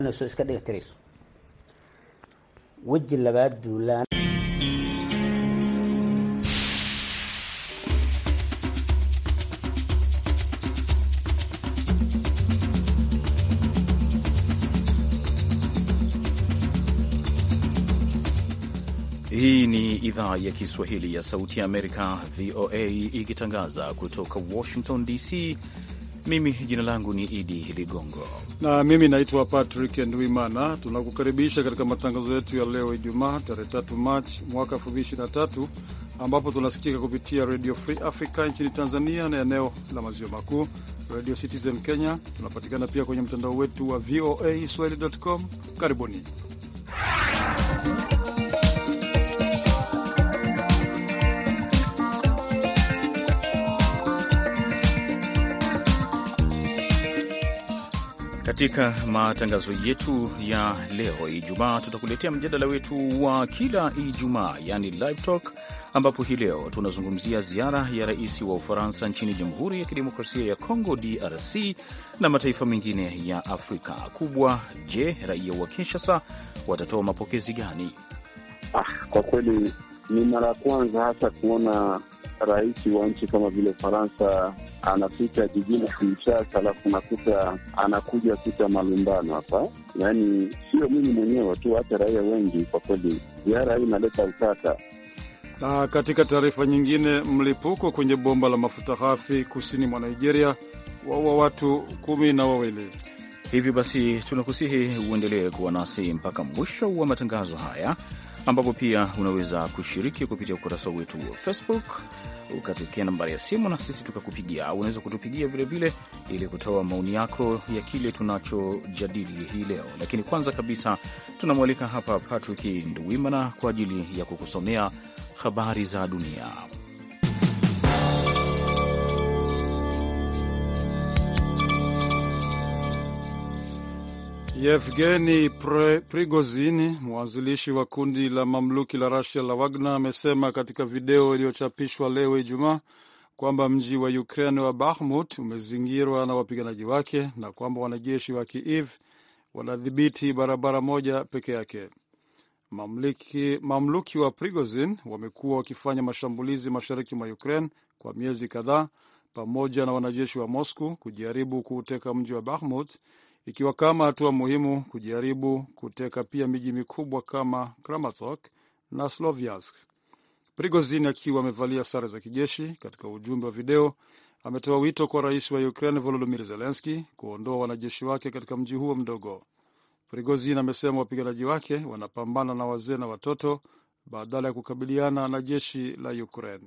iska dhigtirayso waji labaad duulaan. Hii ni idhaa ya Kiswahili ya Sauti ya Amerika, VOA, ikitangaza kutoka Washington DC. Mimi jina langu ni Idi Ligongo na mimi naitwa Patrick Ndwimana. Tunakukaribisha katika matangazo yetu ya leo Ijumaa tarehe 3 Machi mwaka 2023, ambapo tunasikika kupitia Radio Free Africa nchini Tanzania na eneo la maziwa makuu, Radio Citizen Kenya. Tunapatikana pia kwenye mtandao wetu wa voaswahili.com. Karibuni. Katika matangazo yetu ya leo Ijumaa, tutakuletea mjadala wetu wa kila Ijumaa, yani live talk, ambapo hii leo tunazungumzia ziara ya rais wa Ufaransa nchini Jamhuri ya Kidemokrasia ya Kongo, DRC, na mataifa mengine ya Afrika kubwa. Je, raia wa Kinshasa watatoa mapokezi gani? Kwa kweli ni mara ya kwanza hasa kuona rais wa nchi kama vile Ufaransa anapita jijini Kinshasa, alafu nakuta anakuja kuta malumbano hapa. Yaani sio mimi mwenyewe tu, hata raia wengi. Kwa kweli ziara hii inaleta utata. Na katika taarifa nyingine, mlipuko kwenye bomba la mafuta ghafi kusini mwa Nigeria waua watu 12. Hivi basi tunakusihi uendelee kuwa nasi mpaka mwisho wa matangazo haya, ambapo pia unaweza kushiriki kupitia ukurasa wetu wa Facebook, ukatukia nambari ya simu na sisi tukakupigia, au unaweza kutupigia vilevile ili kutoa maoni yako ya kile tunachojadili hii leo. Lakini kwanza kabisa tunamwalika hapa Patrick Ndwimana kwa ajili ya kukusomea habari za dunia. Yevgeny Prigozhin, mwanzilishi wa kundi la mamluki la Russia la Wagner, amesema katika video iliyochapishwa leo Ijumaa kwamba mji wa Ukraine wa Bakhmut umezingirwa na wapiganaji wake na kwamba wanajeshi wa Kiev wanadhibiti barabara moja peke yake. Mamluki wa Prigozhin wamekuwa wakifanya mashambulizi mashariki mwa Ukraine kwa miezi kadhaa, pamoja na wanajeshi wa Moscow kujaribu kuuteka mji wa Bakhmut, ikiwa kama hatua muhimu kujaribu kuteka pia miji mikubwa kama Kramatorsk na Sloviansk. Prigozhin akiwa amevalia sare za kijeshi, katika ujumbe wa video ametoa wito kwa rais wa Ukraine Volodymyr Zelensky kuondoa wanajeshi wake katika mji huo mdogo. Prigozhin amesema wapiganaji wake wanapambana na wazee na watoto badala ya kukabiliana na jeshi la Ukraine.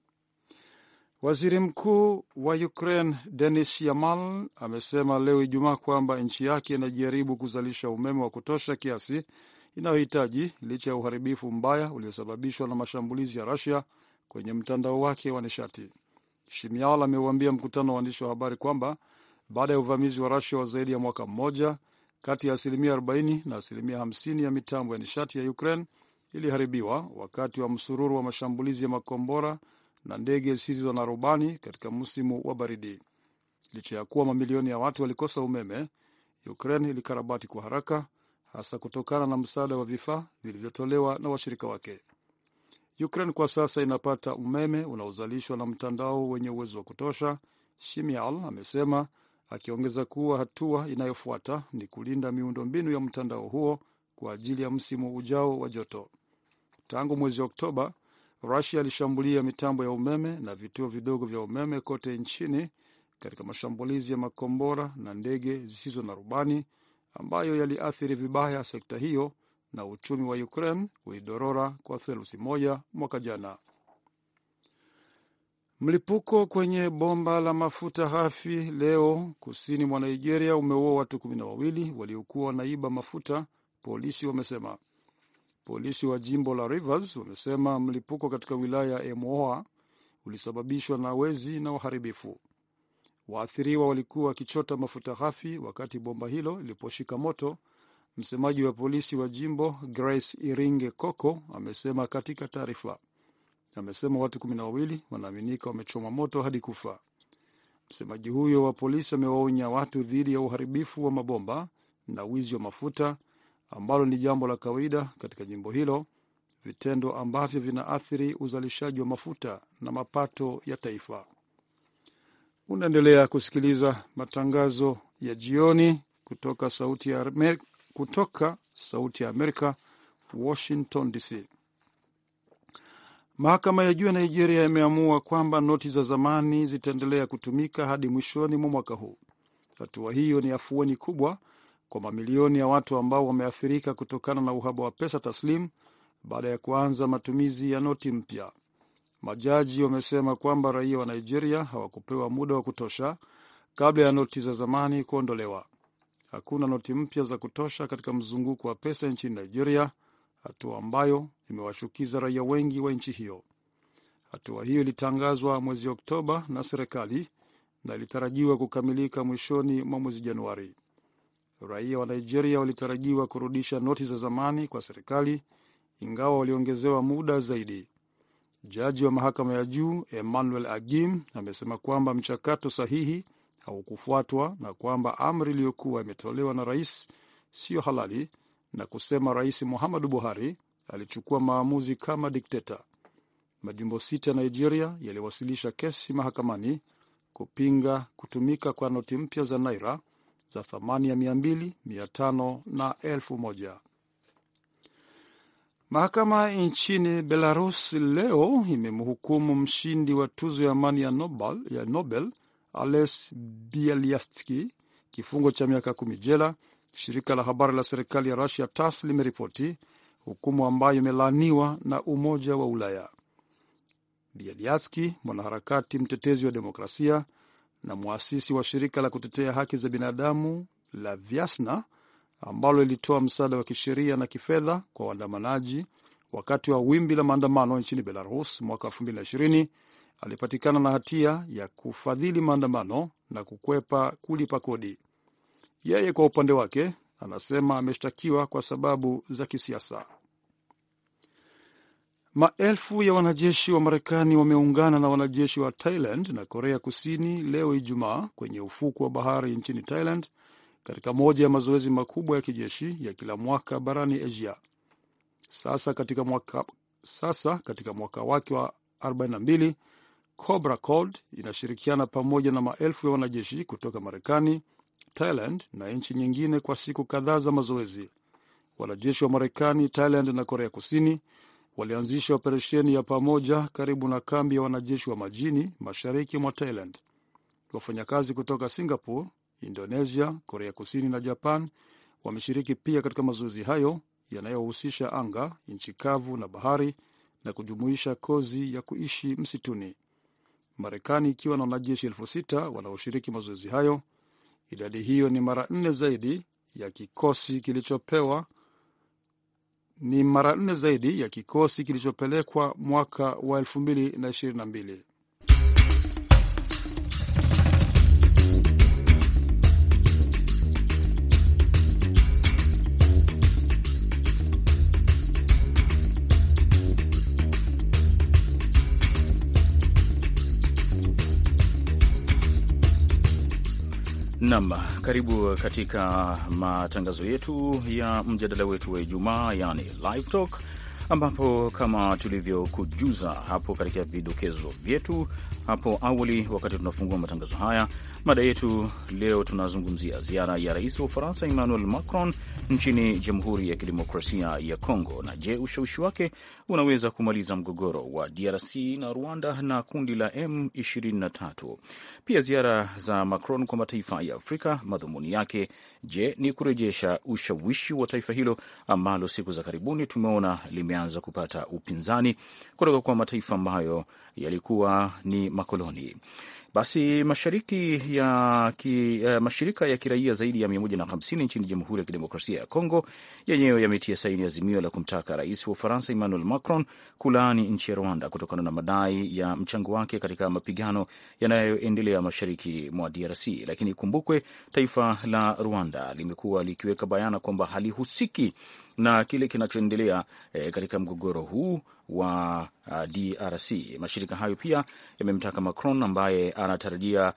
Waziri mkuu wa Ukraine Denis Yamal amesema leo Ijumaa kwamba nchi yake inajaribu kuzalisha umeme wa kutosha kiasi inayohitaji licha ya uharibifu mbaya uliosababishwa na mashambulizi ya Russia kwenye mtandao wake wa nishati. Shimyal ameuambia mkutano wa waandishi wa habari kwamba baada ya uvamizi wa Russia wa zaidi ya mwaka mmoja, kati ya 40% na 50% ya mitambo ya nishati ya Ukraine iliharibiwa wakati wa msururu wa mashambulizi ya makombora na ndege zisizo na rubani katika msimu wa baridi. Licha ya kuwa mamilioni ya watu walikosa umeme, Ukraine ilikarabati kwa haraka, hasa kutokana na msaada wa vifaa vilivyotolewa na washirika wake. Ukraine kwa sasa inapata umeme unaozalishwa na mtandao wenye uwezo wa kutosha, Shimyal amesema, akiongeza kuwa hatua inayofuata ni kulinda miundombinu ya mtandao huo kwa ajili ya msimu ujao wa joto. Tangu mwezi Oktoba, Russia ilishambulia mitambo ya umeme na vituo vidogo vya umeme kote nchini katika mashambulizi ya makombora na ndege zisizo na rubani ambayo yaliathiri vibaya sekta hiyo, na uchumi wa Ukraine ulidorora kwa theluthi moja mwaka jana. Mlipuko kwenye bomba la mafuta ghafi leo kusini mwa Nigeria umeua watu 12 waliokuwa wanaiba mafuta, polisi wamesema. Polisi wa jimbo la Rivers wamesema mlipuko katika wilaya ya Emoa ulisababishwa na wezi na uharibifu. Waathiriwa walikuwa wakichota mafuta ghafi wakati bomba hilo liliposhika moto. Msemaji wa polisi wa jimbo Grace Iringe Koko amesema katika taarifa. Amesema watu 12 wanaaminika wamechoma moto hadi kufa. Msemaji huyo wa polisi amewaonya watu dhidi ya uharibifu wa mabomba na wizi wa mafuta, ambalo ni jambo la kawaida katika jimbo hilo, vitendo ambavyo vinaathiri uzalishaji wa mafuta na mapato ya taifa. Unaendelea kusikiliza matangazo ya jioni kutoka Sauti ya Amerika, Washington DC. Mahakama ya juu ya Nigeria imeamua kwamba noti za zamani zitaendelea kutumika hadi mwishoni mwa mwaka huu. Hatua hiyo ni afueni kubwa kwa mamilioni ya watu ambao wameathirika kutokana na uhaba wa pesa taslim baada ya kuanza matumizi ya noti mpya. Majaji wamesema kwamba raia wa Nigeria hawakupewa muda wa kutosha kabla ya noti za zamani kuondolewa. Hakuna noti mpya za kutosha katika mzunguko wa pesa nchini Nigeria, hatua ambayo imewashukiza raia wengi wa nchi hiyo. Hatua hiyo ilitangazwa mwezi Oktoba na serikali na ilitarajiwa kukamilika mwishoni mwa mwezi Januari. Raia wa Nigeria walitarajiwa kurudisha noti za zamani kwa serikali, ingawa waliongezewa muda zaidi. Jaji wa mahakama ya juu Emmanuel Agim amesema kwamba mchakato sahihi haukufuatwa na kwamba amri iliyokuwa imetolewa na rais siyo halali, na kusema Rais Muhammadu Buhari alichukua maamuzi kama dikteta. Majimbo 6 ya Nigeria yaliwasilisha kesi mahakamani kupinga kutumika kwa noti mpya za naira za thamani ya 200, 500 na 1000. Mahakama nchini Belarus leo imemhukumu mshindi wa tuzo ya amani ya Nobel Ales Bialyatsky kifungo cha miaka 10 jela, shirika la habari la serikali ya Russia TASS limeripoti, hukumu ambayo imelaaniwa na Umoja wa Ulaya. Bialyatsky, mwanaharakati mtetezi wa demokrasia na mwasisi wa shirika la kutetea haki za binadamu la Vyasna, ambalo lilitoa msaada wa kisheria na kifedha kwa waandamanaji wakati wa wimbi la maandamano nchini Belarus mwaka 2020, alipatikana na hatia ya kufadhili maandamano na kukwepa kulipa kodi. Yeye kwa upande wake anasema ameshtakiwa kwa sababu za kisiasa. Maelfu ya wanajeshi wa Marekani wameungana na wanajeshi wa Thailand na Korea Kusini leo Ijumaa kwenye ufuko wa bahari nchini Thailand, katika moja ya mazoezi makubwa ya kijeshi ya kila mwaka barani Asia. Sasa katika mwaka wake wa 42, Cobra Code inashirikiana pamoja na maelfu ya wanajeshi kutoka Marekani, Thailand na nchi nyingine kwa siku kadhaa za mazoezi. Wanajeshi wa Marekani, Thailand na Korea Kusini walianzisha operesheni ya pamoja karibu na kambi ya wanajeshi wa majini mashariki mwa Thailand. Wafanyakazi kutoka Singapore, Indonesia, Korea Kusini na Japan wameshiriki pia katika mazoezi hayo yanayohusisha anga, nchi kavu na bahari, na kujumuisha kozi ya kuishi msituni. Marekani ikiwa na wanajeshi 6,000 wanaoshiriki mazoezi hayo. Idadi hiyo ni mara 4 zaidi ya kikosi kilichopelekwa mwaka wa 2022. Nam, karibu katika matangazo yetu ya mjadala wetu wa Ijumaa, yani Live Talk, ambapo kama tulivyokujuza hapo katika vidokezo vyetu hapo awali wakati tunafungua matangazo haya, mada yetu leo tunazungumzia ziara ya rais wa Ufaransa Emmanuel Macron nchini Jamhuri ya Kidemokrasia ya Kongo, na je, ushawishi wake unaweza kumaliza mgogoro wa DRC na Rwanda na kundi la M23? Pia ziara za Macron kwa mataifa ya Afrika, madhumuni yake je, ni kurejesha ushawishi wa taifa hilo ambalo siku za karibuni tumeona limeanza kupata upinzani kutoka kwa mataifa ambayo yalikuwa ni makoloni. Basi mashirika ya kiraia zaidi ya 150 nchini Jamhuri ya Kidemokrasia ya Kongo yenyewe yametia saini azimio la kumtaka rais wa Ufaransa Emmanuel Macron kulaani nchi ya Rwanda kutokana na madai ya mchango wake katika mapigano yanayoendelea mashariki mwa DRC. Lakini kumbukwe, taifa la Rwanda limekuwa likiweka bayana kwamba halihusiki na kile kinachoendelea katika mgogoro huu wa DRC. Mashirika hayo pia yamemtaka Macron ambaye anatarajia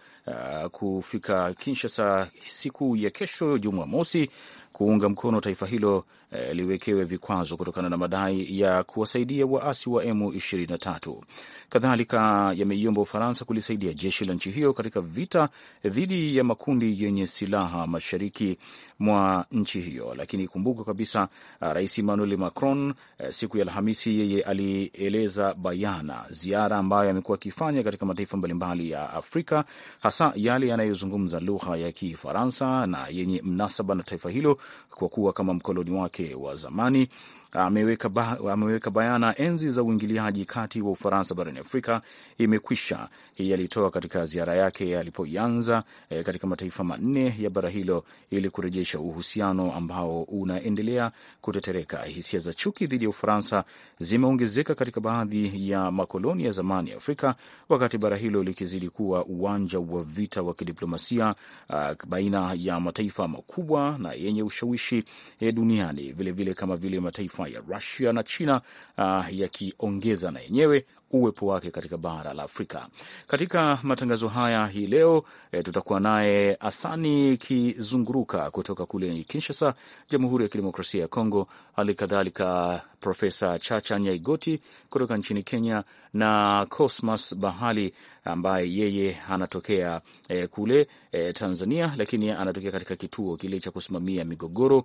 kufika Kinshasa siku ya kesho Jumamosi kuunga mkono taifa hilo liwekewe vikwazo kutokana na madai ya kuwasaidia waasi wa M23. Kadhalika yameiomba Ufaransa kulisaidia jeshi la nchi hiyo katika vita dhidi ya makundi yenye silaha mashariki mwa nchi hiyo. Lakini kumbuka kabisa, Rais Emmanuel Macron siku ya Alhamisi yeye alieleza bayana ziara ambayo amekuwa akifanya katika mataifa mbalimbali ya Afrika, hasa yale yanayozungumza lugha ya Kifaransa na yenye mnasaba na taifa hilo kwa kuwa kama mkoloni wake wa zamani. Ameweka bayana enzi za uingiliaji kati wa Ufaransa barani Afrika imekwisha. Hii alitoa katika ziara yake alipoianza katika mataifa manne ya bara hilo ili kurejesha uhusiano ambao unaendelea kutetereka. Hisia za chuki dhidi ya Ufaransa zimeongezeka katika baadhi ya makoloni ya zamani ya Afrika, wakati bara hilo likizidi kuwa uwanja wa vita wa kidiplomasia baina ya mataifa makubwa na yenye ushawishi duniani, vilevile kama vile mataifa ya Russia na China yakiongeza na yenyewe uwepo wake katika bara la Afrika. Katika matangazo haya hii leo tutakuwa naye Asani Kizunguruka kutoka kule Kinshasa, Jamhuri ya Kidemokrasia ya Kongo, hali kadhalika Profesa Chacha Nyaigoti kutoka nchini Kenya na Cosmas Bahali ambaye yeye anatokea kule Tanzania, lakini anatokea katika kituo kile cha kusimamia migogoro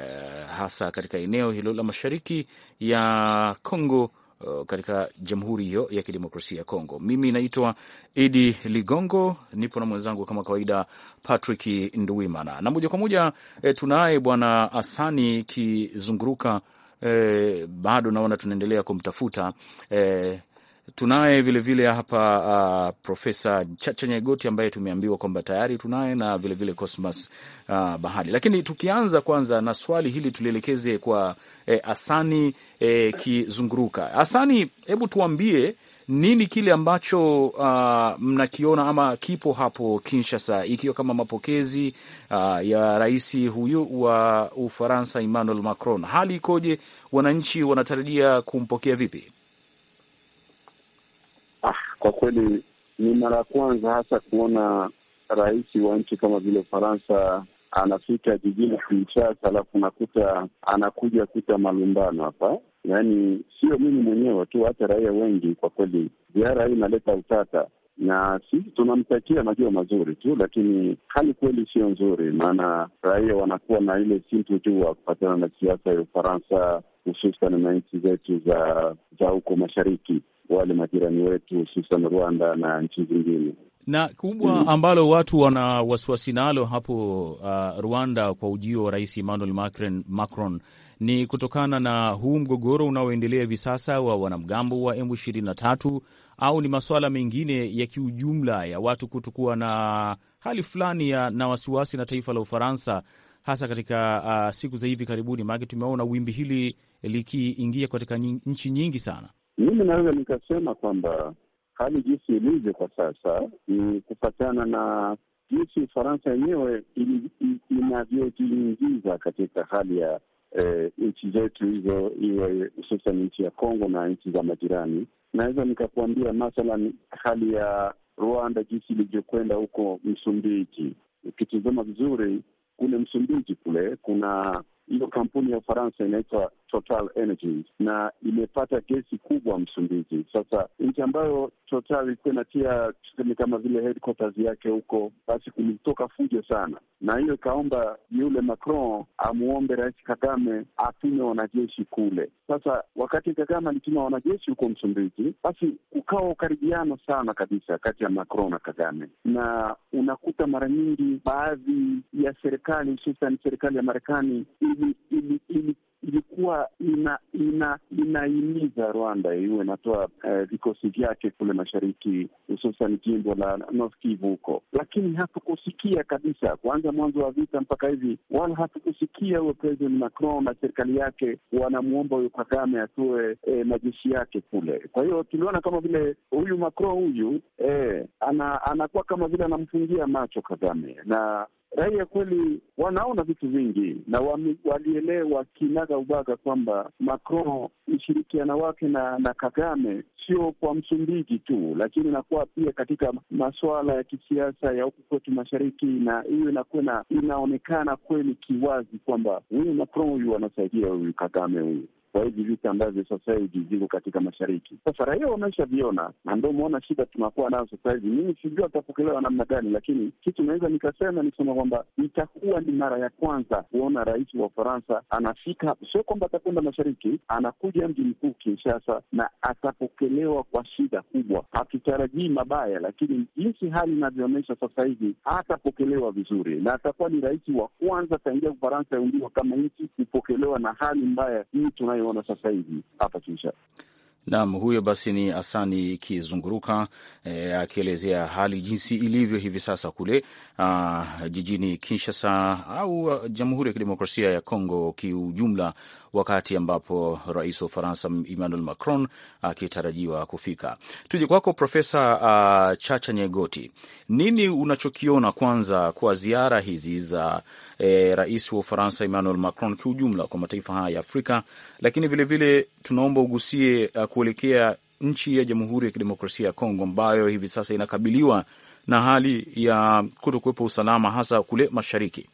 hasa katika eneo hilo la mashariki ya Kongo katika Jamhuri hiyo ya Kidemokrasia ya Kongo. Mimi naitwa Idi Ligongo, nipo na mwenzangu kama kawaida Patrick Nduwimana, na moja kwa moja tunaye bwana Asani Kizunguruka. Bado naona tunaendelea kumtafuta. Tunaye vilevile hapa Profesa Chacha Nyegoti ambaye tumeambiwa kwamba tayari tunaye, na vilevile Cosmas Bahali. Lakini tukianza kwanza na swali hili tulielekeze kwa Asani Kizunguruka. Asani, hebu tuambie nini kile ambacho mnakiona ama kipo hapo Kinshasa, ikiwa kama mapokezi ya rais huyu wa Ufaransa Emmanuel Macron. Hali ikoje? Wananchi wanatarajia kumpokea vipi? Kwa kweli ni mara ya kwanza hasa kuona rais wa nchi kama vile Ufaransa anafika jijini Kinshasa, alafu nakuta anakuja kuta malumbano hapa. Yaani sio mimi mwenyewe tu, hata raia wengi. Kwa kweli ziara hii inaleta utata, na sisi tunamtakia majua mazuri tu, lakini hali kweli sio nzuri, maana raia wanakuwa na ile sintofahamu kupatana na siasa ya Ufaransa, hususan na nchi zetu za huko mashariki, wale majirani wetu hususan Rwanda na nchi zingine. Na kubwa ambalo watu wana wasiwasi nalo hapo Rwanda kwa ujio wa Rais Emmanuel Macron ni kutokana na huu mgogoro unaoendelea hivi sasa wa wanamgambo wa M23, au ni masuala mengine ya kiujumla ya watu kutokuwa na hali fulani na wasiwasi na taifa la Ufaransa, hasa katika siku za hivi karibuni? Maana tumeona wimbi hili likiingia katika nchi nyingi sana. Mimi naweza nikasema kwamba hali jinsi ilivyo kwa sasa ni kufatana na jinsi Ufaransa yenyewe inavyojiingiza katika hali ya nchi zetu hizo, iwe hususan nchi ya Kongo na nchi za majirani. Naweza nikakuambia mathalan hali ya Rwanda jinsi ilivyokwenda huko Msumbiji. Ukitizama vizuri kule Msumbiji kule kuna hiyo kampuni ya Ufaransa inaitwa Total Energies na imepata gesi kubwa Msumbiji. Sasa nchi ambayo Total ilikuwa inatia tuseme kama vile headquarters yake huko, basi kulitoka fujo sana, na hiyo ikaomba yule Macron amuombe Rais Kagame atume wanajeshi kule. Sasa wakati Kagame alituma wanajeshi huko Msumbiji, basi ukawa ukaribiano sana kabisa kati ya Macron na Kagame, na unakuta mara nyingi baadhi ya serikali hususan serikali ya Marekani ilikuwa inaimiza Rwanda iwe inatoa vikosi vyake kule mashariki, hususan jimbo la North Kivu huko, lakini hatukusikia kabisa kwanza mwanzo wa vita mpaka hivi, wala hatukusikia huyo President Macron na serikali yake wanamuomba huyo Kagame atoe majeshi yake kule. Kwa hiyo tuliona kama vile huyu Macron huyu anakuwa kama vile anamfungia macho Kagame, na raia kweli wanaona vitu vingi na walielewa kinaga ubaga kwamba Macron ushirikiano wake na Kagame sio kwa Msumbiji tu, lakini inakuwa pia katika masuala ya kisiasa ya huku kwetu mashariki, na hiyo inakuwa inaonekana kweli kiwazi kwamba huyu Macron huyu anasaidia huyu Kagame huyu kwa hivi vita ambavyo sasa hivi ziko katika mashariki. Sasa raia wameshaviona na ndio umeona shida tunakuwa nayo sasa hivi. Mimi sijui atapokelewa namna gani, lakini kitu naweza nisema kwamba itakuwa ni mara ya kwanza kuona rais wa Ufaransa anafika, sio kwamba atakwenda mashariki, anakuja mji mkuu Kinshasa na atapokelewa kwa shida kubwa. Hatutarajii mabaya, lakini jinsi hali inavyoonyesha sasa hivi atapokelewa vizuri, na atakuwa ni rais wa kwanza tangia Ufaransa yaundiwa kama nchi kupokelewa na hali mbaya hii tunayoona sasa hivi hapa Kinshasa. Naam, huyo basi ni Asani Kizunguruka akielezea hali jinsi ilivyo hivi sasa kule jijini Kinshasa au Jamhuri ya Kidemokrasia ya Kongo kiujumla, wakati ambapo rais wa Ufaransa Emmanuel Macron akitarajiwa kufika. Tuje kwako Profesa Chacha Nyegoti, nini unachokiona kwanza kwa ziara hizi za rais wa Ufaransa Emmanuel Macron kiujumla kwa mataifa haya ya Afrika, lakini vilevile tunaomba ugusie kuelekea nchi ya Jamhuri ya Kidemokrasia ya Kongo ambayo hivi sasa inakabiliwa na hali ya kutokuwepo usalama hasa kule mashariki.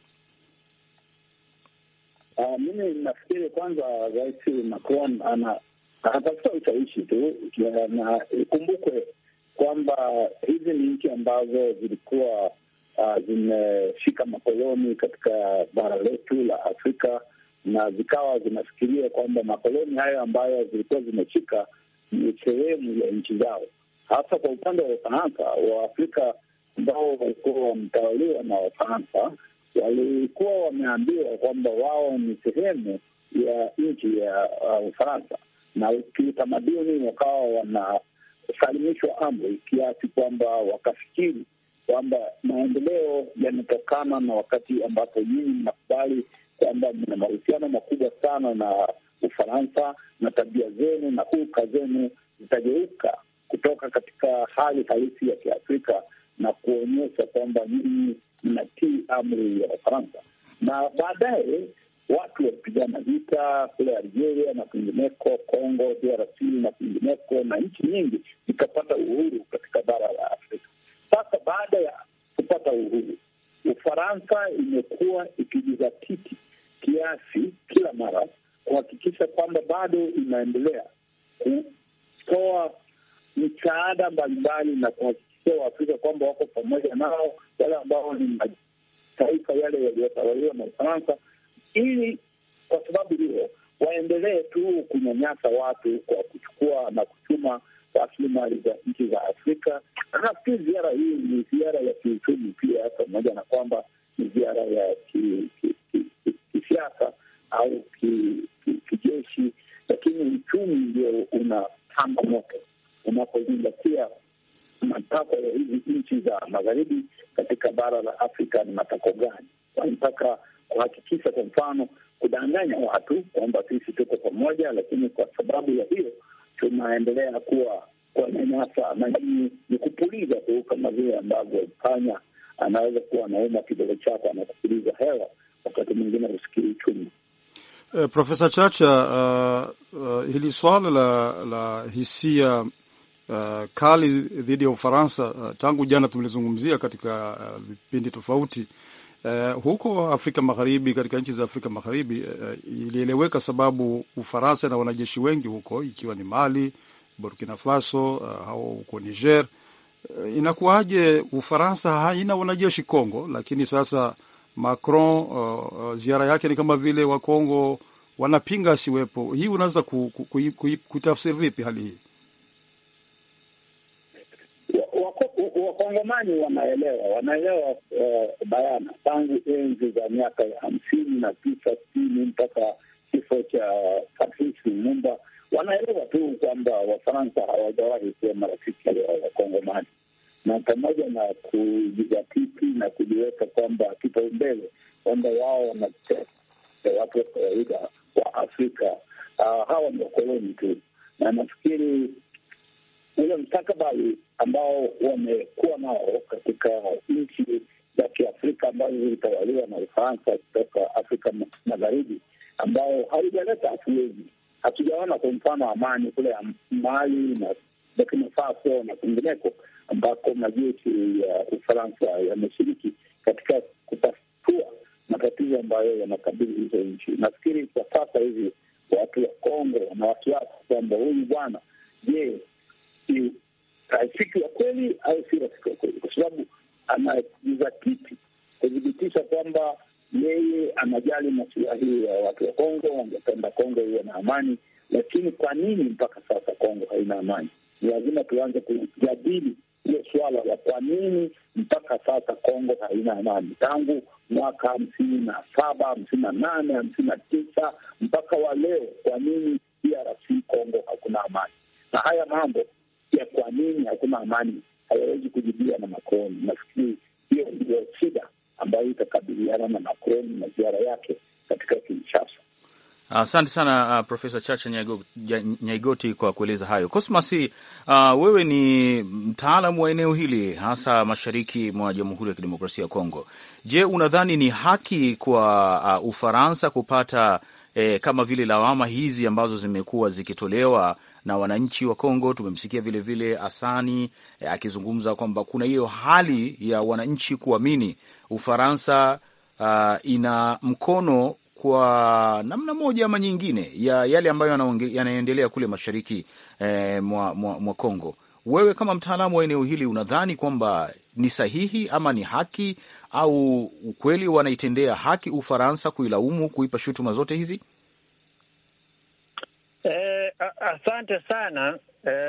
Mimi nafikiri kwanza rais Macron anatafuta ushawishi tu, na ikumbukwe kwamba hizi ni nchi ambazo zilikuwa zimeshika makoloni katika bara letu la Afrika, na zikawa zinafikiria kwamba makoloni hayo ambayo zilikuwa zimeshika ni sehemu ya nchi zao. Hasa kwa upande wa Ufaransa, Waafrika ambao walikuwa wametawaliwa na Wafaransa walikuwa wameambiwa kwamba wao ni sehemu ya nchi ya Ufaransa, na kiutamaduni wakawa wanasalimishwa amri kiasi kwamba wakafikiri kwamba maendeleo yanatokana na wakati ambapo nyinyi mnakubali kwamba mna mahusiano makubwa sana na Ufaransa na tabia zenu na hulka zenu zitageuka kutoka katika hali halisi ya Kiafrika na kuonyesha kwamba nyinyi mnatii amri ya Ufaransa. Na baadaye watu walipigana vita kule Algeria na kwingineko, Kongo, DRC na kwingineko, na nchi nyingi zikapata uhuru katika bara la Afrika. Sasa baada ya kupata uhuru, Ufaransa imekuwa ikijizatiti kiasi kila mara kuhakikisha kwamba bado inaendelea kutoa misaada mbalimbali na kuhakikisha Waafrika kwamba wako pamoja nao, wale ambao ni mataifa yale yaliyotawaliwa na Ufaransa, ili kwa sababu hiyo waendelee tu kunyanyasa watu kwa kuchukua na kuchuma rasilimali za nchi za Afrika. Na nafikiri ziara hii ni ziara ya kiuchumi pia, pamoja na kwamba ni ziara ya kisiasa au kijeshi, lakini uchumi ndio unapamba moto unapozingatia matakwa ya hizi nchi za magharibi katika bara la Afrika. Ni matakwa gani? Wanataka kuhakikisha, kwa mfano, kudanganya watu kwamba sisi tuko pamoja, lakini kwa sababu ya hiyo tunaendelea kuwa kwa nyanyasa, na hii ni kupuliza tu, kama vile ambavyo panya anaweza kuwa anauma kidole chako anakupuliza hewa, wakati mwingine usikii uchumi. Profesa Chacha, hili swala la hisia kali dhidi ya Ufaransa tangu jana tumelizungumzia katika vipindi tofauti. Huko Afrika Magharibi, katika nchi za Afrika Magharibi ilieleweka sababu Ufaransa na wanajeshi wengi huko, ikiwa ni Mali, Burkina Faso au huko Niger. Inakuwaje Ufaransa haina wanajeshi Kongo, lakini sasa Macron ziara yake ni kama vile wa Kongo wanapinga asiwepo? Hii unaweza kutafsiri vipi hali hii? Wakongomani wanaelewa bayana tangu enzi za miaka ya 59 60 mpaka kifo cha Patrice Lumumba. Wanaelewa tu kwamba Wafaransa hawajawahi kuwa marafiki wa Wakongomani, na pamoja na kujizatiti na kujiweka kwamba kipaumbele kwamba wao wanatetea watu wa kawaida wa Afrika, hawa ni wakoloni tu. Na nafikiri ule mstakabali ambao wamekuwa nao katika nchi za Kiafrika ambazo zilitawaliwa na Ufaransa kutoka Afrika Magharibi, ambao haujaleta afueni. Hatujaona kwa mfano amani kule Mali na Burkina Faso na kwingineko ambako majeshi ya Ufaransa yameshiriki katika kutatua matatizo ambayo yanakabili hizo nchi. Nafikiri kwa sasa hivi watu wa Kongo wana wasiwasi kwamba huyu bwana, je, si rafiki wa kweli au si rafiki wa kweli? Kwa sababu anajizatiti kudhibitisha kwamba yeye anajali masilahi ya watu wa Kongo, wangependa Kongo iwe na amani. Lakini kwa nini mpaka sasa Kongo haina amani? Ni lazima tuanze kujadili ile swala la kwa nini mpaka sasa Kongo haina amani tangu mwaka 57, 58, 59 mpaka wa leo. Kwa nini DRC Kongo hakuna amani? Na haya mambo ya kwa nini hakuna amani hayawezi kujibiwa na Macron. Nafikiri hiyo ndio shida ambayo itakabiliana na Macron na ziara yake katika Kinshasa. Asante sana Profesa Chacha Nyaigoti kwa kueleza hayo. Cosmas, wewe ni mtaalamu wa eneo hili, hasa mashariki mwa Jamhuri ya Kidemokrasia ya Kongo. Je, unadhani ni haki kwa Ufaransa kupata kama vile lawama hizi ambazo zimekuwa zikitolewa na wananchi wa Kongo? Tumemsikia vile vile Asani akizungumza kwamba kuna hiyo hali ya wananchi kuamini Ufaransa ina mkono kwa namna moja ama nyingine ya yale ambayo yanaendelea kule mashariki mwa Kongo. Wewe kama mtaalamu wa eneo hili unadhani kwamba ni sahihi ama ni haki, au ukweli wanaitendea haki Ufaransa kuilaumu, kuipa shutuma zote hizi? Asante sana.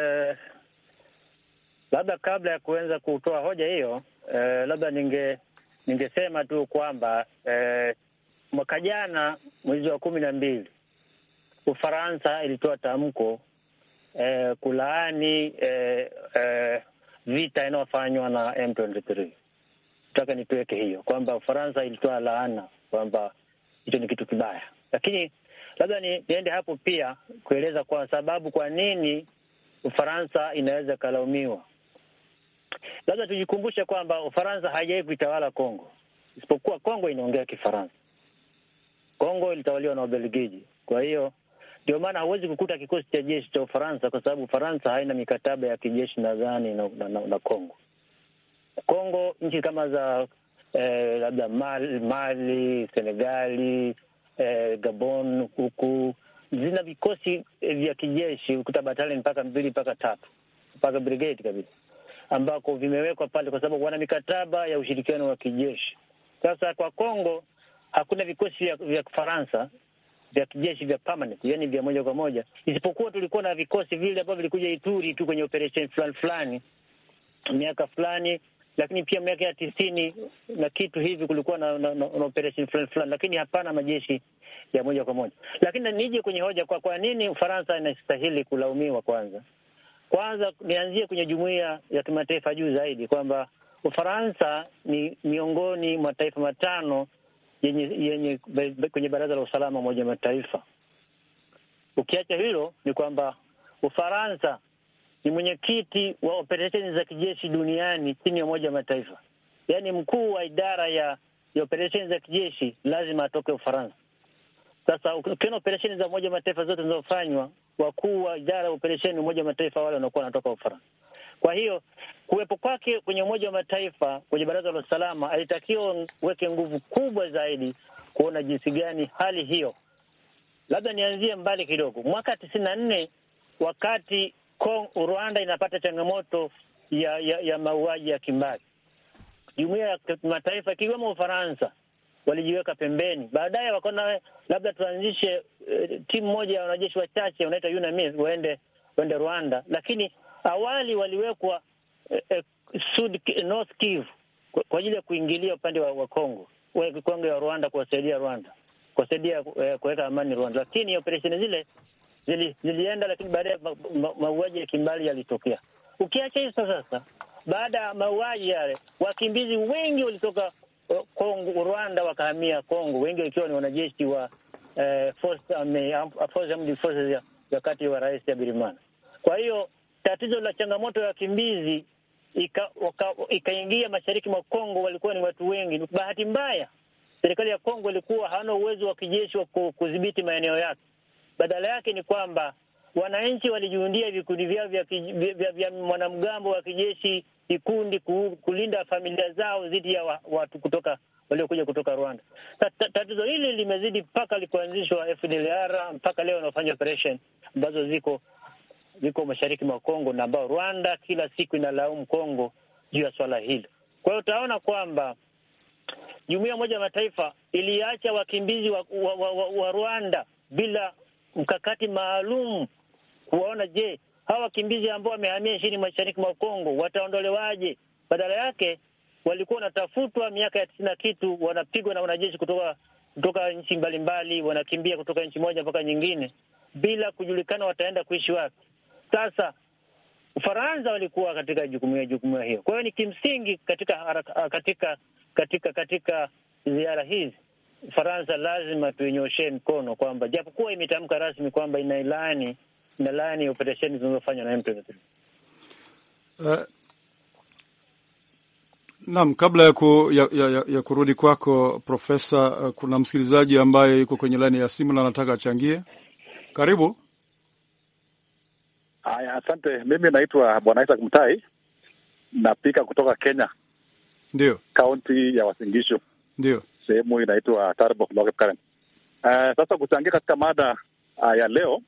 Labda kabla ya kuanza kutoa hoja hiyo, labda ningesema tu kwamba mwaka jana mwezi wa 12 Ufaransa ilitoa tamko kulaani vita inayofanywa na M23. Nataka nituweke hiyo kwamba Ufaransa ilitoa laana kwamba hicho ni kitu kibaya, lakini labda niende hapo pia kueleza kwa sababu kwa nini Ufaransa inaweza kalaumiwa. Labda tujikumbushe kwamba Ufaransa haijawahi kuitawala Kongo, isipokuwa Kongo inaongea Kifaransa. Kongo ilitawaliwa na Ubelgiji. Kwa hiyo ndio maana huwezi kukuta kikosi cha jeshi cha Ufaransa, kwa sababu Ufaransa haina mikataba ya kijeshi nadhani na Kongo. Kongo, nchi kama za labda Mali, Senegali, Gabon huku zina vikosi vya kijeshi, ukuta battalion mpaka 2 mpaka 3 mpaka brigade kabisa, ambako vimewekwa pale kwa sababu wana mikataba ya ushirikiano wa kijeshi. Sasa kwa Kongo hakuna vikosi vya Faransa vya kijeshi vya permanent, yani vya moja kwa moja, isipokuwa tulikuwa na vikosi vile ambavyo vilikuja Ituri tu kwenye operation fulani miaka fulani, lakini pia miaka ya 90 na kitu hivi kulikuwa na operation fulani, lakini hapana majeshi ya moja kwa moja. Lakini nije kwenye hoja kwa nini Ufaransa inastahili kulaumiwa. Kwanza nianzie kwenye jumuiya ya kimataifa juu zaidi, kwamba Ufaransa ni miongoni mwa taifa matano yenye kwenye Baraza la Usalama wa Umoja wa Mataifa. Ukiacha hilo ni kwamba Ufaransa ni mwenyekiti wa operesheni za kijeshi duniani chini ya Umoja wa Mataifa. Yaani mkuu wa idara ya operesheni za kijeshi lazima atoke Ufaransa. Sasa ukiona operesheni za Umoja wa Mataifa zote zinazofanywa, wakuu wa idara ya operesheni Umoja wa Mataifa wale wanakuwa wanatoka Ufaransa. Kwa hiyo kuwepo kwake kwenye Umoja wa Mataifa, kwenye Baraza la Usalama, alitakiwa weke nguvu kubwa zaidi kuona jinsi gani hali hiyo. Labda nianzie mbali kidogo. Mwaka 94 wakati Rwanda inapata changamoto ya mauaji ya kimbari, jumuiya ya kimataifa ikiwemo Ufaransa walijiweka pembeni. Baadaye wakaona labda tuanzishe timu moja ya wanajeshi wachache wanaita UNAMIS waende Rwanda, lakini awali waliwekwa North Kivu kwa ajili ya kuingilia upande wa Kongo, Kongo ya Rwanda, kuwasaidia kuweka amani Rwanda. Lakini operesheni zile zilienda, lakini baadaye mauaji ya kimbali yalitokea. Ukiacha hizo sasa, baada ya mauaji yale, wakimbizi wengi walitoka Kongo, Rwanda wakahamia Kongo, wengi wakiwa ni wanajeshi wa forces ya kati wa Rais Habyarimana. Kwa hiyo tatizo la changamoto ya wakimbizi ikaingia mashariki mwa Kongo, walikuwa ni watu wengi. Bahati mbaya serikali ya Kongo ilikuwa hana uwezo wa kijeshi wa kudhibiti maeneo yake. Badala yake ni kwamba wananchi walijiundia vikundi vyao vya mwanamgambo wa kijeshi, vikundi kulinda familia zao dhidi ya watu waliokuja kutoka Rwanda. Tatizo hili limezidi mpaka likuanzishwa FDLR, mpaka leo wanafanya operation ambazo ziko mashariki mwa Kongo, na ambao Rwanda kila siku inalaumu Kongo juu ya swala hilo. Kwa hiyo utaona kwamba Jumuiya Moja ya Mataifa iliacha wakimbizi wa Rwanda bila mkakati maalum kuwaona, je, hawa wakimbizi ambao wamehamia nchini mashariki mwa Kongo wataondolewaje? Badala yake walikuwa wanatafutwa miaka ya 90 kitu, wanapigwa na wanajeshi kutoka nchi mbalimbali, wanakimbia kutoka nchi moja mpaka nyingine bila kujulikana wataenda kuishi wapi. Sasa Ufaransa walikuwa katika jukumu hiyo. Kwa hiyo ni kimsingi katika ziara hizi Ufaransa lazima tuinyoshe mkono kwamba japokuwa imetamka rasmi kwamba inalaani operesheni zinazofanywa na M23. Naam, kabla ya kurudi kwako Profesa, kuna msikilizaji ambaye yuko kwenye laini ya simu na anataka achangie. Karibu. Haya, asante. Mimi naitwa Bwana Isaac Mutai, napika kutoka Kenya. Ndio. Kaunti ya Uasin Gishu. Ndio. Sehemu inaitwa Tarbo Lower Karen. Sasa kuchangia katika mada ya leo,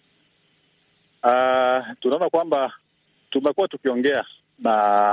tunaona kwamba tumekuwa tukiongea na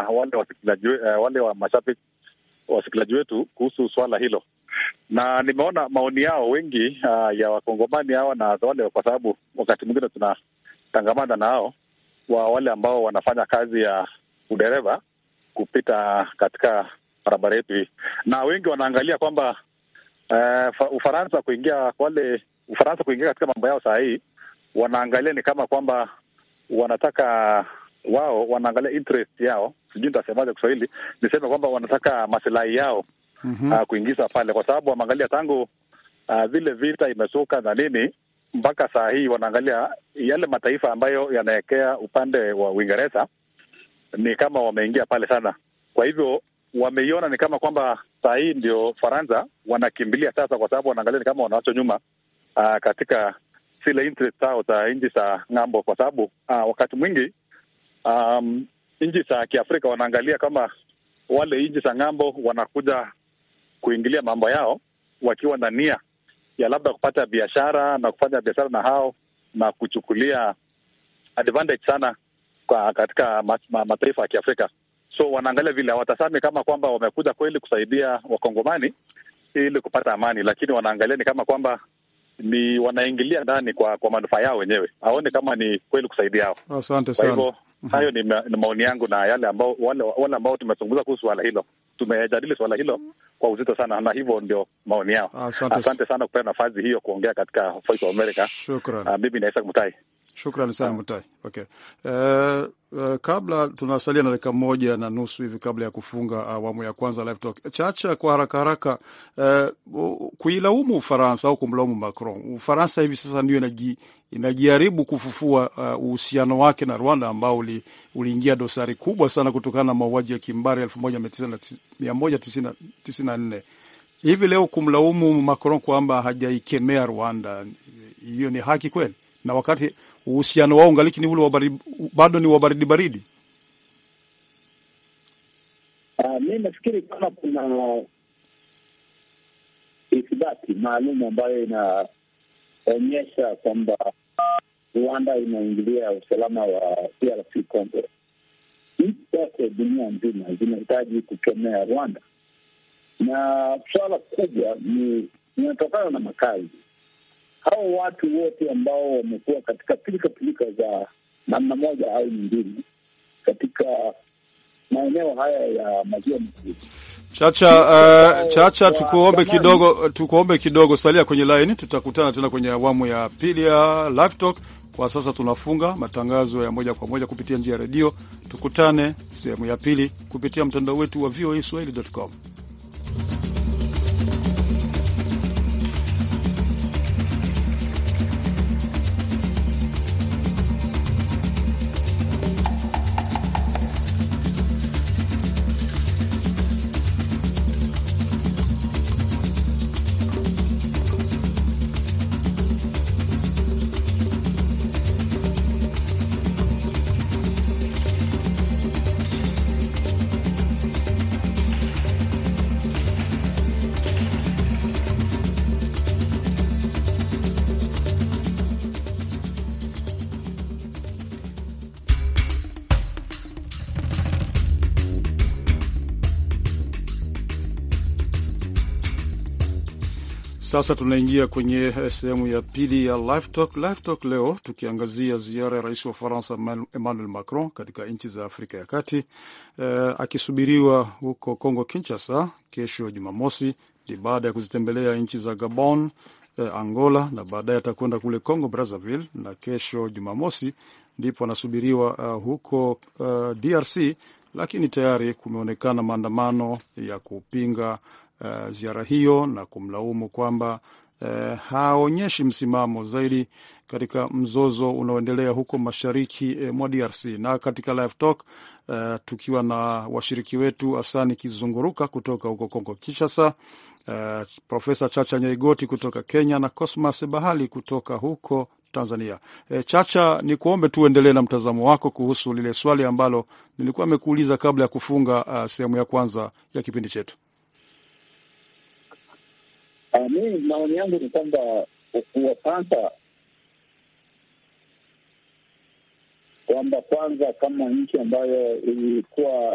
wale wa mashabiki wasikilizaji wetu kuhusu swala hilo, na nimeona maoni yao wengi ya wakongomani hawa na wale, kwa sababu wakati mwingine tunatangamana na hao wale ambao wanafanya kazi ya udereva kupita katika barabara yetu hii, na wengi wanaangalia kwamba Ufaransa kuingia katika mambo yao saa hii, wanaangalia ni kama kwamba wanataka wao wanaangalia interest yao, sijui nitasemaje Kiswahili, niseme kwamba wanataka maslahi yao kuingiza pale, kwa sababu wameangalia tangu vile vita imesuka na nini mpaka saa hii, wanaangalia yale mataifa ambayo yanaelekea upande wa Uingereza ni kama wameingia pale sana. Kwa hivyo wameiona ni kama kwamba saa hii ndio Faransa wanakimbilia sasa, kwa sababu wanaangalia ni kama wanawachwa nyuma katika zile interest zao za nchi za ng'ambo, kwa sababu wakati mwingi nchi za Kiafrika wanaangalia kama wale nchi za ng'ambo wanakuja kuingilia mambo yao wakiwa na nia ya labda kupata biashara na kufanya biashara na hao na kuchukulia advantage sana katika mataifa ya Kiafrika. So wanaangalia vile hawatasami kama kwamba wamekuja kweli kusaidia wakongomani ili kupata amani, lakini wanaangalia ni kama kwamba ni wanaingilia ndani kwa manufaa yao wenyewe, haone kama ni kweli kusaidia hao. Asante sana. Kwa hivyo hayo ni maoni yangu na yale ambao wale ambao tumezungumza kuhusu swala hilo, tumejadili swala hilo kwa uzito sana, na hivyo ndio maoni yao. Asante sana kupewa nafasi hiyo kuongea katika Voice of America. Shukrani. Mimi ni Isaac Mutai. Shukrani sana Mutai. Okay. Kabla tunasalia na dakika 1.5 hivi kabla ya kufunga awamu ya kwanza live talk. Chacha, kwa haraka kuilaumu Ufaransa au kumlaumu Macron. Ufaransa hivi sasa ndio inajaribu kufufua uhusiano wake na Rwanda ambao uliingia dosari kubwa sana kutokana na mauaji ya kimbari 1994. Hivi leo kumlaumu Macron kwamba hajaikemea Rwanda, hiyo ni haki kweli? Na wakati uhusiano wao ungaliki ni ule bado ni wa baridi. Mimi nafikiri kama kuna ithibati maalum ambayo inaonyesha kwamba Rwanda inaingilia usalama wa DRC Congo, nchi zote dunia nzima zinahitaji kukemea Rwanda, na swala kubwa inatokana na makazi. Hao watu wote ambao wamekuwa katika pilika za namna moja au nyingine katika maeneo haya ya maziwa makuu. Chacha, tukuombe kidogo salia kwenye line. Tutakutana tena kwenye awamu ya pili ya Live Talk. Kwa sasa tunafunga matangazo ya moja kwa moja kupitia njia ya redio. Tukutane sehemu ya pili kupitia mtandao wetu wa voaswahili.com. Sasa tunaingia kwenye sehemu ya pili ya Live Talk. Live Talk leo tukiangazia ziara ya rais wa Faransa Emmanuel Macron katika nchi za Afrika ya Kati, akisubiriwa huko Kongo Kinshasa kesho Jumamosi. Ni baada ya kuzitembelea nchi za Gabon, Angola, na baadaye atakwenda kule Congo Brazzaville, na kesho Jumamosi ndipo anasubiriwa huko DRC, lakini tayari kumeonekana maandamano ya kupinga ziara hiyo na kumlaumu kwamba haonyeshi msimamo zaidi katika mzozo unaoendelea huko mashariki mwa DRC. Na katika Live Talk tukiwa na washiriki wetu Asani Kizunguruka kutoka huko Kongo Kinshasa, Profesa Chacha Nyaigoti kutoka Kenya na Cosmas Bahali kutoka huko Tanzania. Chacha, ni kuombe tu endelee na mtazamo wako kuhusu lile swali ambalo nilikuwa nimekuuliza kabla ya kufunga sehemu ya kwanza ya kipindi chetu. Mimi maoni yangu ni kwamba Wafaransa kwamba kwanza, kama nchi ambayo ilikuwa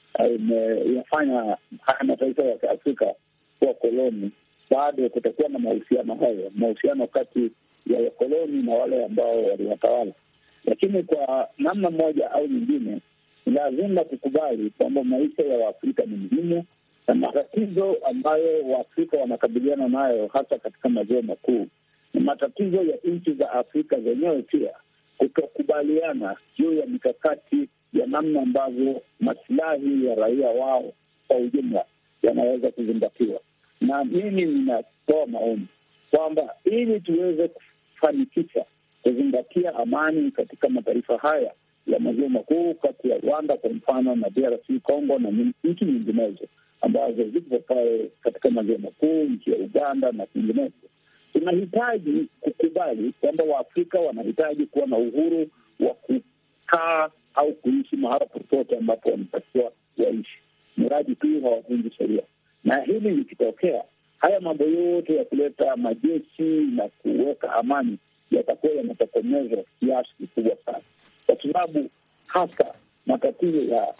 imeyafanya haya mataifa ya Kiafrika kuwa koloni, bado kutakuwa na mahusiano kati ya wakoloni na wale ambao waliwatawala. Lakini kwa namna moja au nyingine, lazima tukubali kwamba maisha ya Waafrika ni muhimu, na matatizo ambayo Waafrika wanakabiliana nayo hasa katika maziwa makuu ni matatizo ya nchi za Afrika zenyewe pia kutokubaliana juu ya mikakati ya namna ambavyo masilahi ya raia wao kwa ujumla yanaweza kuzingatiwa. Na mimi ninatoa maoni kwamba ili tuweze kufanikisha kuzingatia amani katika mataifa haya ya maziwa makuu, kati ya Rwanda kwa mfano na DRC Congo na nchi nyinginezo ambazo ziko pale katika maziwa makuu, nchi ya Uganda na kwinginezo, tunahitaji kukubali kwamba Waafrika wanahitaji kuwa na uhuru wa kukaa au kuishi mahala popote ambapo wanatakiwa waishi, mradi tu hawavunji sheria. Na hili likitokea, haya mambo yote ya kuleta majeshi na kuweka amani yatakuwa yanatokomezwa kiasi kikubwa sana, kwa sababu hasa matatizo ya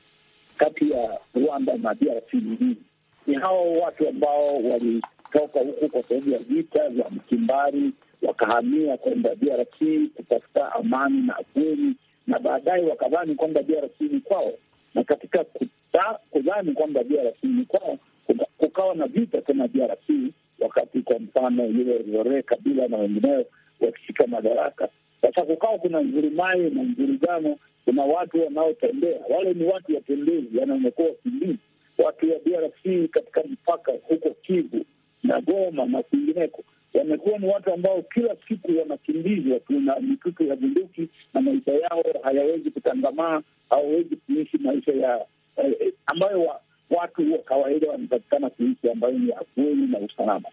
kati ya Rwanda na DRC ni hao watu ambao walitoka huku kwa sababu ya vita vya mkimbari, wakahamia kwenda DRC kutafuta amani na afueni, na baadaye wakadhani kwamba DRC ni kwao, na katika kudhani kwamba DRC ni kwao kukawa na vita tena DRC, wakati kwa mfano yule Laurent Kabila na wengineo wakishika madaraka. Sasa kukawa kuna ngurumai na ngurugano, kuna watu wanaotembea, wale ni watu watembezi, wamekuwa wakimbizi. Watu wa DRC katika mpaka huko Kivu na Goma na kwingineko wamekuwa ni watu ambao kila siku wanakimbizwa tu na mitutu ya bunduki, na maisha yao hayawezi kutangamaa, hawawezi kuishi maisha ya ambayo watu wa kawaida wanapatikana kuishi, ambayo ni afueni na usalama.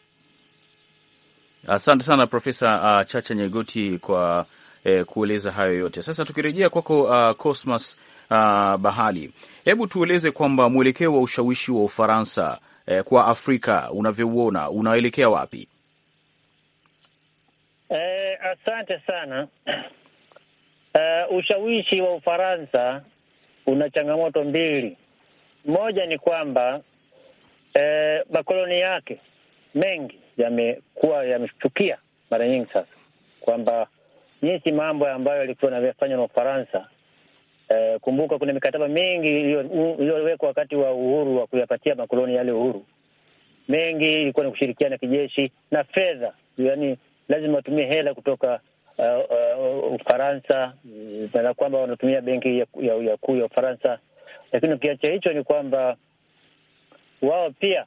Asante sana Profesa Chacha Nyegoti kwa kueleza hayo yote. Sasa tukirejea kwako Cosmas Bahali, hebu tueleze kwamba mwelekeo wa ushawishi wa Ufaransa kwa Afrika unavyouona unaelekea wapi? Asante sana. Ushawishi wa Ufaransa una changamoto mbili. Moja ni kwamba makoloni yake mengi yamekuwa yamechukia mara nyingi sasa kwamba jinsi mambo ambayo yalikuwa yanafanywa na Ufaransa. Kumbuka kuna mikataba mingi iliyowekwa wakati wa uhuru wa kuyapatia makoloni yale uhuru. Mengi ilikuwa ni kushirikiana kijeshi na fedha, yaani lazima watumie hela kutoka Ufaransa, na kwamba wanatumia benki ya kuu ya Ufaransa. Lakini ukiacha hicho ni kwamba wao pia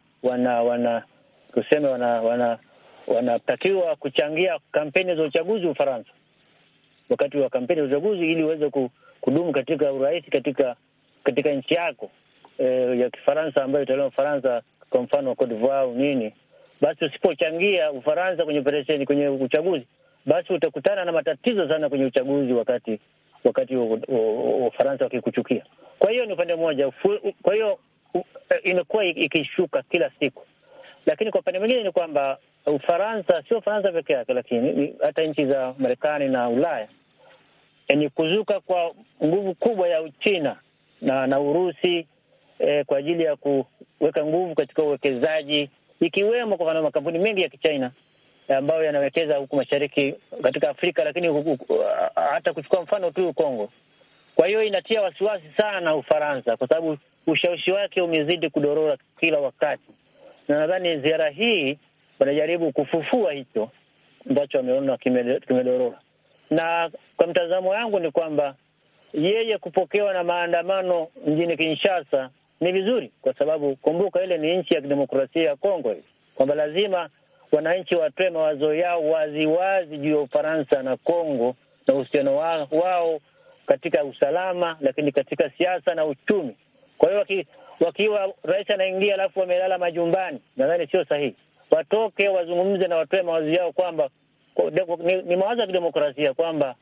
wanatakiwa kuchangia kampeni za uchaguzi wa Ufaransa, wakati wa kampeni za uchaguzi, ili uweze kudumu katika urais katika nchi yako ya Kifaransa ambayo italiwa Ufaransa, kwa mfano Cote d'Ivoire nini. Basi usipochangia Ufaransa kwenye operesheni kwenye uchaguzi, basi utakutana na matatizo sana kwenye uchaguzi wakati Ufaransa wakikuchukia. Kwa hiyo ni upande mmoja. Kwa hiyo imekuwa ikishuka kila siku. Lakini kwa upande mwingine ni kwamba Ufaransa, sio Ufaransa peke yake, lakini hata nchi za Marekani na Ulaya, ni kuzuka kwa nguvu kubwa ya Uchina na Urusi kwa ajili ya kuweka nguvu katika uwekezaji ikiwemo kwa makampuni mengi ya Kichina ambayo yanawekeza huku mashariki katika Afrika, lakini hata kuchukua mfano tu Kongo. Kwa hiyo inatia wasiwasi sana Ufaransa, kwa sababu ushawishi wake umezidi kudorora kila wakati, na nadhani ziara hii wanajaribu kufufua hicho ambacho wameona kimedorora. Na kwa mtazamo wangu ni kwamba yeye kupokewa na maandamano mjini Kinshasa ni vizuri, kwa sababu kumbuka ile ni nchi ya kidemokrasia ya Kongo, kwamba lazima wananchi watoe mawazo yao waziwazi juu ya Ufaransa na Kongo na uhusiano wao katika usalama, lakini katika siasa na uchumi. Kwa hiyo wakiwa rais anaingia alafu wamelala majumbani, nadhani sio sahihi. Watoke wazungumze na watoe mawazo yao kwamba ni mawazo ya kidemokrasia kwamba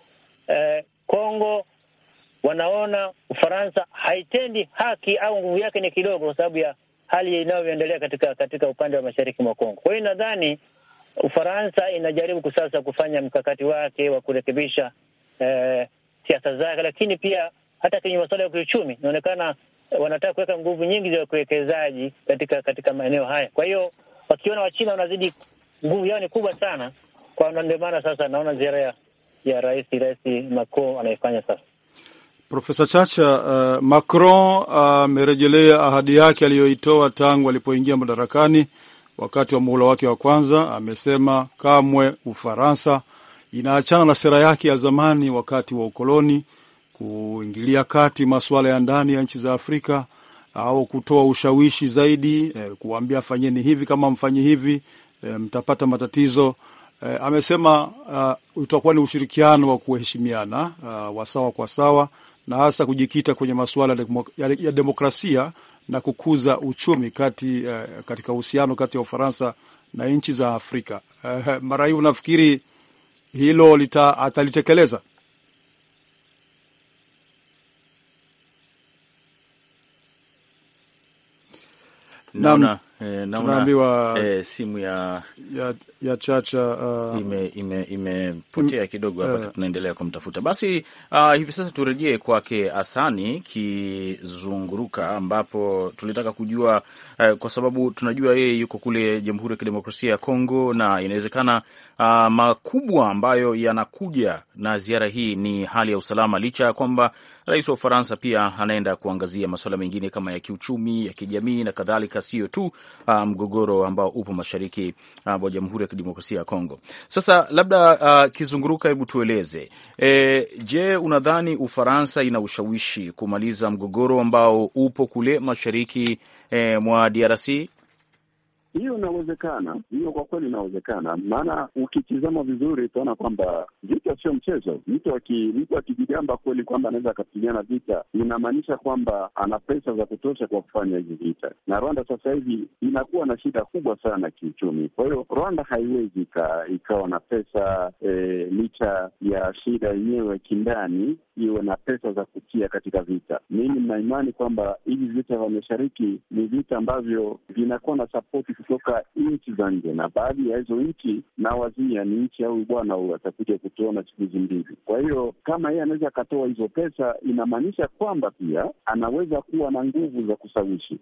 Kongo wanaona Ufaransa haitendi haki au nguvu yake ni kidogo kwa sababu ya hali inayoendelea katika upande wa mashariki mwa Kongo. Kwa hiyo nadhani Ufaransa inajaribu sasa kufanya mkakati wake wa kurekebisha siasa zake, lakini pia hata kwenye masuala ya kiuchumi inaonekana wanataka kuweka nguvu nyingi za uwekezaji katika maeneo haya. Kwa hiyo wakiona Wachina wanazidi, nguvu yao ni kubwa sana, kwa ndio maana sasa naona ziara ya rais Macron anaifanya sasa. Profesa Chacha, Macron amerejelea ahadi yake aliyoitoa tangu alipoingia madarakani wakati wa muhula wake wa kwanza. Amesema kamwe Ufaransa inaachana na sera yake ya zamani wakati wa ukoloni, kuingilia kati masuala ya ndani ya nchi za Afrika au kutoa ushawishi zaidi, kuambia fanyeni hivi, kama mfanyi hivi mtapata matatizo. Amesema utakuwa ni ushirikiano wa kuheshimiana, wa sawa kwa sawa, na hasa kujikita kwenye masuala ya demokrasia na kukuza uchumi katika uhusiano kati ya Ufaransa na nchi za Afrika. Mara hii unafikiri hilo atalitekeleza? Naona tunaambiwa simu ya Chacha imepotea kidogo hapa, tunaendelea kumtafuta. Basi hivi sasa turejee kwake Asani Kizunguruka, ambapo tulitaka kujua kwa sababu tunajua yeye yuko kule Jamhuri ya Kidemokrasia ya Kongo, na inawezekana makubwa ambayo yanakuja na ziara hii ni hali ya usalama, licha ya kwamba rais wa Ufaransa pia anaenda kuangazia masuala mengine kama ya kiuchumi, ya kijamii na kadhalika, sio tu mgogoro ambao upo mashariki mwa Jamhuri ya Kidemokrasia ya Kongo. Sasa labda Kizunguruka, hebu tueleze, je, unadhani Ufaransa ina ushawishi kumaliza mgogoro ambao upo kule mashariki mwa DRC? Hiyo inawezekana, hiyo kwa kweli inawezekana, maana ukitizama vizuri utaona kwamba vita sio mchezo. Mtu akijigamba kweli kwamba anaweza akapigana vita, inamaanisha kwamba ana pesa za kutosha kwa kufanya hizi vita, na Rwanda sasa hivi inakuwa na shida kubwa sana kiuchumi. Kwa hiyo Rwanda haiwezi ikawa na pesa licha ya shida yenyewe kindani, iwe na pesa za kutia katika vita. Mimi nina imani kwamba hivi vita vya mashariki ni vita ambavyo vinakuwa na sapoti kutoka nchi za nje, na baadhi ya hizo nchi na wazia ni nchi au bwana atakuja kutuona siku hizi mbili. Kwa hiyo kama yeye anaweza akatoa hizo pesa, inamaanisha kwamba pia anaweza kuwa na nguvu za kushawishi,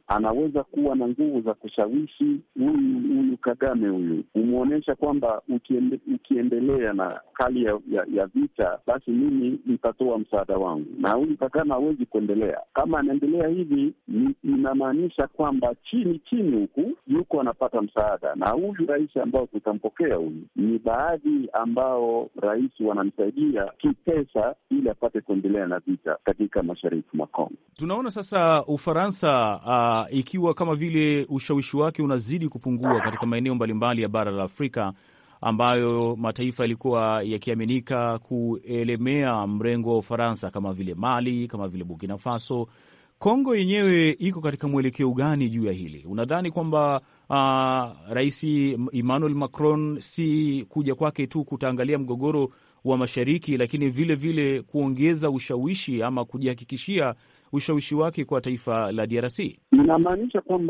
huyu Kagame huyu, umuonyesha kwamba ukiendelea na hali ya vita, basi mimi nitatoa msaada wangu, na huyu Kagame hawezi kuendelea. Kama anaendelea hivi, inamaanisha kwamba chini huku yuko anapata msaada, na huyu rais ambao tutampokea huyu ni baadhi ambao rais wanamsaidia kipesa ili apate kuendelea na vita katika mashariki mwa Kongo. Tunaona sasa Ufaransa ikiwa kama vile ushawishi wake unazidi kupungua katika maeneo mbalimbali ya bara la Afrika ambayo mataifa yalikuwa yakiaminika kuelemea mrengo wa Ufaransa, kama vile Mali, kama vile Burkina Faso. Kongo yenyewe iko katika mwelekeo gani juu ya hili? Unadhani kwamba Rais Emmanuel Macron si kuja kwake tu kutaangalia mgogoro wa mashariki, lakini vile vile kuongeza ushawishi ama kujihakikishia ushawishi wake kwa taifa la DRC? Inamaanisha kwamba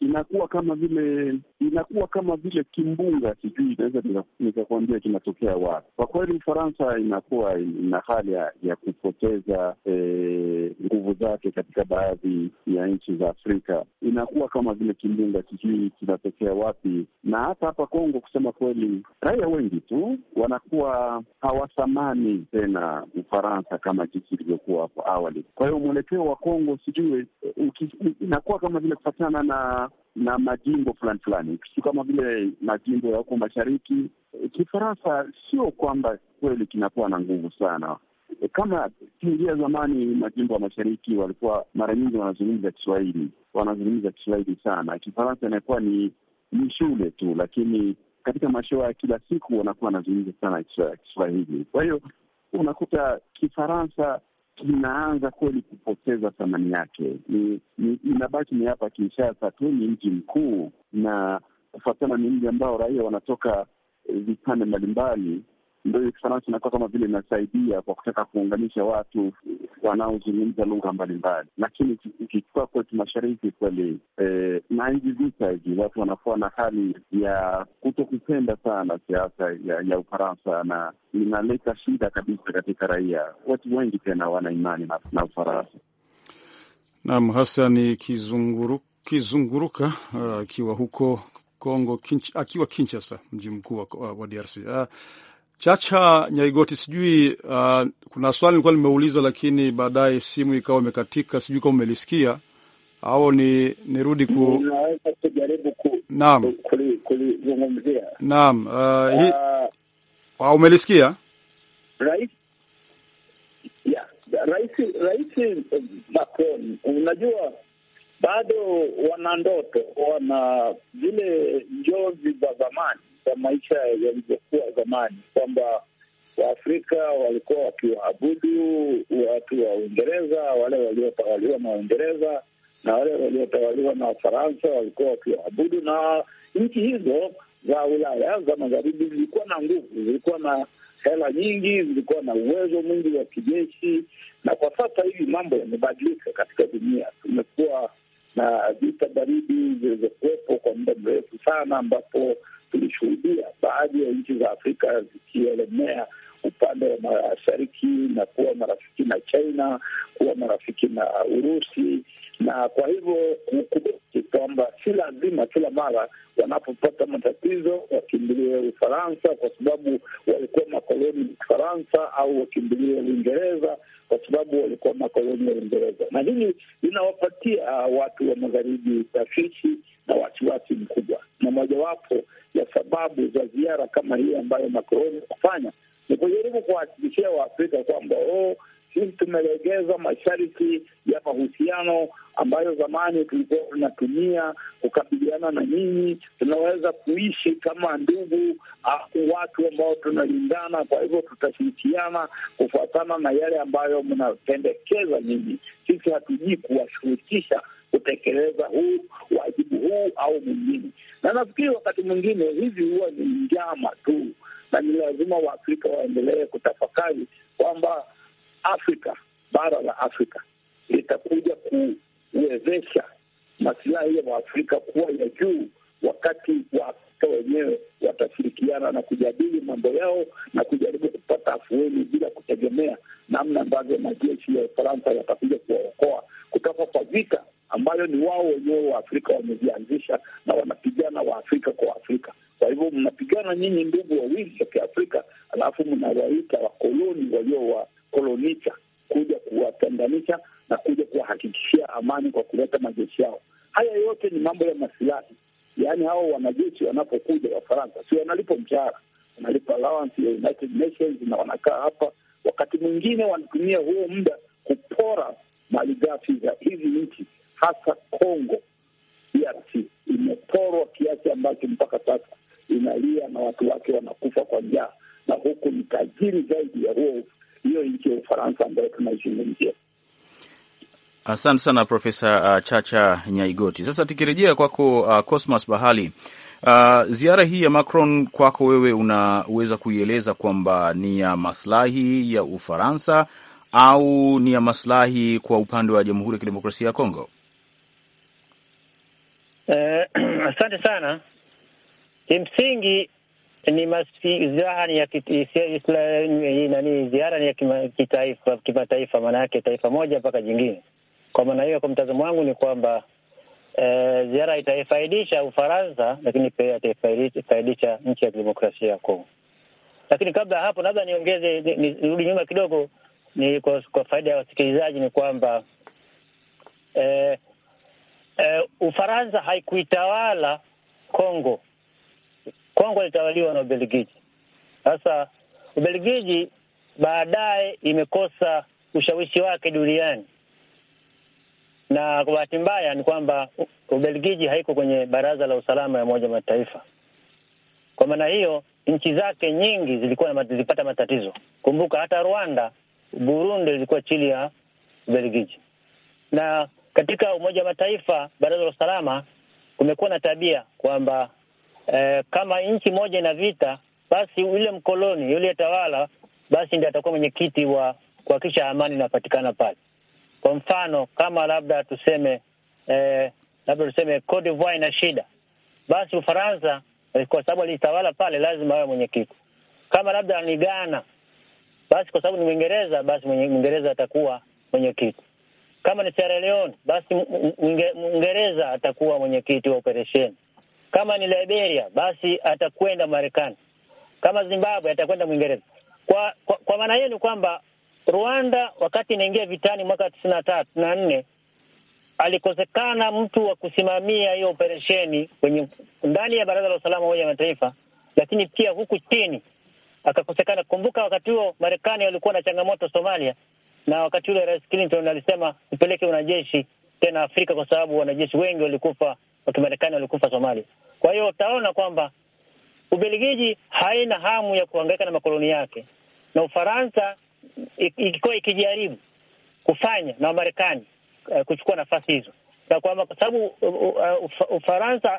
inakuwa kama vile kimbunga, sijui naweza nikakwambia kinatokea wapi. Kwa kweli Ufaransa inakuwa ina hali ya kupoteza nguvu zake katika baadhi ya nchi za Afrika. Inakuwa kama vile kimbunga, sijui kinatokea wapi. Na hata hapa Kongo, kusema kweli, raia wengi tu wanakuwa hawathamani tena Ufaransa kama jinsi ilivyokuwa hapo awali. Kwa hiyo mwelekeo wa Kongo sijui inakuwa kama vile kufatana na majimbo fulani, kama vile majimbo ya huko mashariki. Kifaransa sio kwamba kweli kinakuwa na nguvu sana. Kama kiingia zamani, majimbo ya mashariki walikuwa mara nyingi wanazungumza Kiswahili sana. Kifaransa inakuwa ni shule tu, lakini katika mashua ya kila siku wanakuwa wanazungumza sana Kiswahili. Kwa hiyo unakuta Kifaransa kinaanza kweli kupoteza thamani yake. Inabaki ni hapa Kinshasa tu, ni mji mkuu, na kufuatana ni mji ambao raia wanatoka vipande mbalimbali, ndio Kifaransa inakuwa kama vile inasaidia kwa kutaka kuunganisha watu wanaozungumza lugha mbalimbali. Lakini ikichukua kwetu mashariki kweli, na hivi vita hivi, watu wanakuwa na hali ya kutokupenda sana siasa ya Ufaransa, na inaleta shida kabisa katika raia. Watu wengi tena wana imani na Ufaransa. Naam, Hassan Kizunguruka akiwa huko Kongo, akiwa Kinshasa, mji mkuu wa DRC. Chacha Nyaigoti, sijui kuna swali nilikuwa nimeuliza, lakini baadaye simu ikawa imekatika. Sijui kama umelisikia au nirudi naweza kujaribu kulizungumzia. Naam, umelisikia? Rais Macron, unajua bado wana ndoto, wana zile njozi za zamani za maisha yalivyokuwa zamani, kwamba Waafrika walikuwa wakiwaabudu watu wa Uingereza, wale waliotawaliwa na Uingereza na wale waliotawaliwa na Wafaransa walikuwa wakiwaabudu, na nchi hizo za Ulaya za magharibi zilikuwa na nguvu, zilikuwa na hela nyingi, zilikuwa na uwezo mwingi wa kijeshi. Na kwa sasa hivi mambo yamebadilika katika dunia. Tumekuwa na vita baridi zilizokuwepo kwa muda mrefu sana, ambapo tulishuhudia baadhi ya nchi za Afrika zikielemea upande wa mashariki na kuwa marafiki na China, kuwa marafiki na Urusi. Na kwa hivyo kukumbuke kwamba si lazima kila mara wanapopata matatizo wakimbilie Ufaransa kwa sababu walikuwa makoloni ya Ufaransa, au wakimbilie Uingereza kwa sababu walikuwa makoloni ya Uingereza. Na hili linawapatia watu wa magharibi tashwishi na wasiwasi mkubwa, na mojawapo ya sababu za ziara kama hii ambayo Macron kufanya ni kujaribu kuwahakikishia Waafrika kwamba sisi tumelegeza masharti ya mahusiano ambayo zamani tulikuwa tunatumia kukabiliana na nyinyi. Tunaweza kuishi kama ndugu, watu ambao tunalingana. Kwa hivyo tutashirikiana kufuatana na yale ambayo mnapendekeza nyinyi. Sisi hatujui kuwashurukisha kutekeleza wajibu huu au mwingine. Na nafikiri wakati mwingine hivi huwa ni njama tu, na ni lazima Waafrika waendelee kutafakari kwamba bara la Afrika litakuja kuwezesha masilahi ya Waafrika kuwa ya juu wakati Waafrika wenyewe watashirikiana na kujadili mambo yao na kujaribu kupata afueni bila kutegemea namna ambavyo majeshi ya Ufaransa yatakuja kuwaokoa kutoka kwa vita ambayo ni wao wenyewe Waafrika wamezianzisha, na wanapigana Waafrika kwa Afrika. Kwa hivyo mnapigana nyinyi ndugu wawili wa Kiafrika, alafu mnawaita wakoloni waliowakolonisha kuja kuwatenganisha na kuja kuwahakikishia amani kwa kuleta majeshi yao. Haya yote ni mambo ya masilahi. Yaani hao wanajeshi wanapokuja Wafaransa si wanalipa mshahara, wanalipa allowance ya United Nations na wanakaa hapa. Wakati mwingine wanatumia huo muda kupora malighafi za hizi nchi, hasa Kongo. DRC imeporwa kiasi ambacho mpaka sasa inalia na watu wake wanakufa kwa njaa, na huku ni tajiri zaidi ya hiyo nchi ya Ufaransa ambayo tunaizungumzia. Asante sana Profesa Chacha Nyaigoti. Sasa tukirejea kwako Cosmas Bahali, ziara hii ya Macron kwako wewe unaweza kuieleza kwamba ni ya maslahi ya Ufaransa au ni ya maslahi kwa upande wa Jamhuri ya Kidemokrasia ya Kongo? Asante sana. Kimsingi ni ziara ni ya kitaifa, kimataifa, maana yake taifa moja mpaka jingine. Kwa maana hiyo, kwa mtazamo wangu ni kwamba ziara itaifaidisha Ufaransa, lakini pia itaifaidisha nchi ya demokrasia ya Kongo. Lakini kabla ya hapo, labda niongeze, nirudi nyuma kidogo, ni kwa faida ya wasikilizaji, ni kwamba Ufaransa haikuitawala Kongo. Kongo ilitawaliwa na Ubelgiji. Sasa Ubelgiji baadaye imekosa ushawishi wake duniani, na kwa bahati mbaya ni kwamba Ubelgiji haiko kwenye Baraza la Usalama ya Umoja wa Mataifa. Kwa maana hiyo, nchi zake nyingi zilipata matatizo. Kumbuka hata Rwanda, Burundi ilikuwa chini ya Ubelgiji. Na katika Umoja wa Mataifa, Baraza la Usalama, kumekuwa na tabia kwamba kama nchi moja ina vita, basi yule mkoloni, yule tawala, basi ndiye atakuwa mwenyekiti wa kuhakikisha amani inapatikana pale. Kwa mfano, kama labda tuseme Cote d'Ivoire ina shida, basi Ufaransa, kwa sababu alitawala pale, lazima awe mwenyekiti. Kama labda ni Ghana, basi kwa sababu ni Mwingereza, basi Mwingereza atakuwa mwenyekiti. Kama ni Sierra Leone, basi Mwingereza atakuwa mwenyekiti wa operesheni. Kama ni Liberia, basi atakwenda Marekani. Kama Zimbabwe, atakwenda Mwingereza. Kwa maana hiyo ni kwamba Rwanda wakati inaingia vitani mwaka 1994 alikosekana mtu wa kusimamia hiyo operesheni ndani ya Baraza la Usalama wa Mataifa, lakini pia huku chini akakosekana. Kumbuka wakati huo Marekani walikuwa na changamoto Somalia, na wakati ule Rais Clinton alisema upeleke wanajeshi tena Afrika kwa sababu wanajeshi wengi walikufa wa Kimarekani walikufa Somalia. Kwa hiyo utaona kwamba Ubelgiji haina hamu ya kuhangaika na makoloni yake, na Ufaransa ilikuwa ikijaribu kufanya na Marekani kuchukua nafasi hizo. Na kwa sababu Ufaransa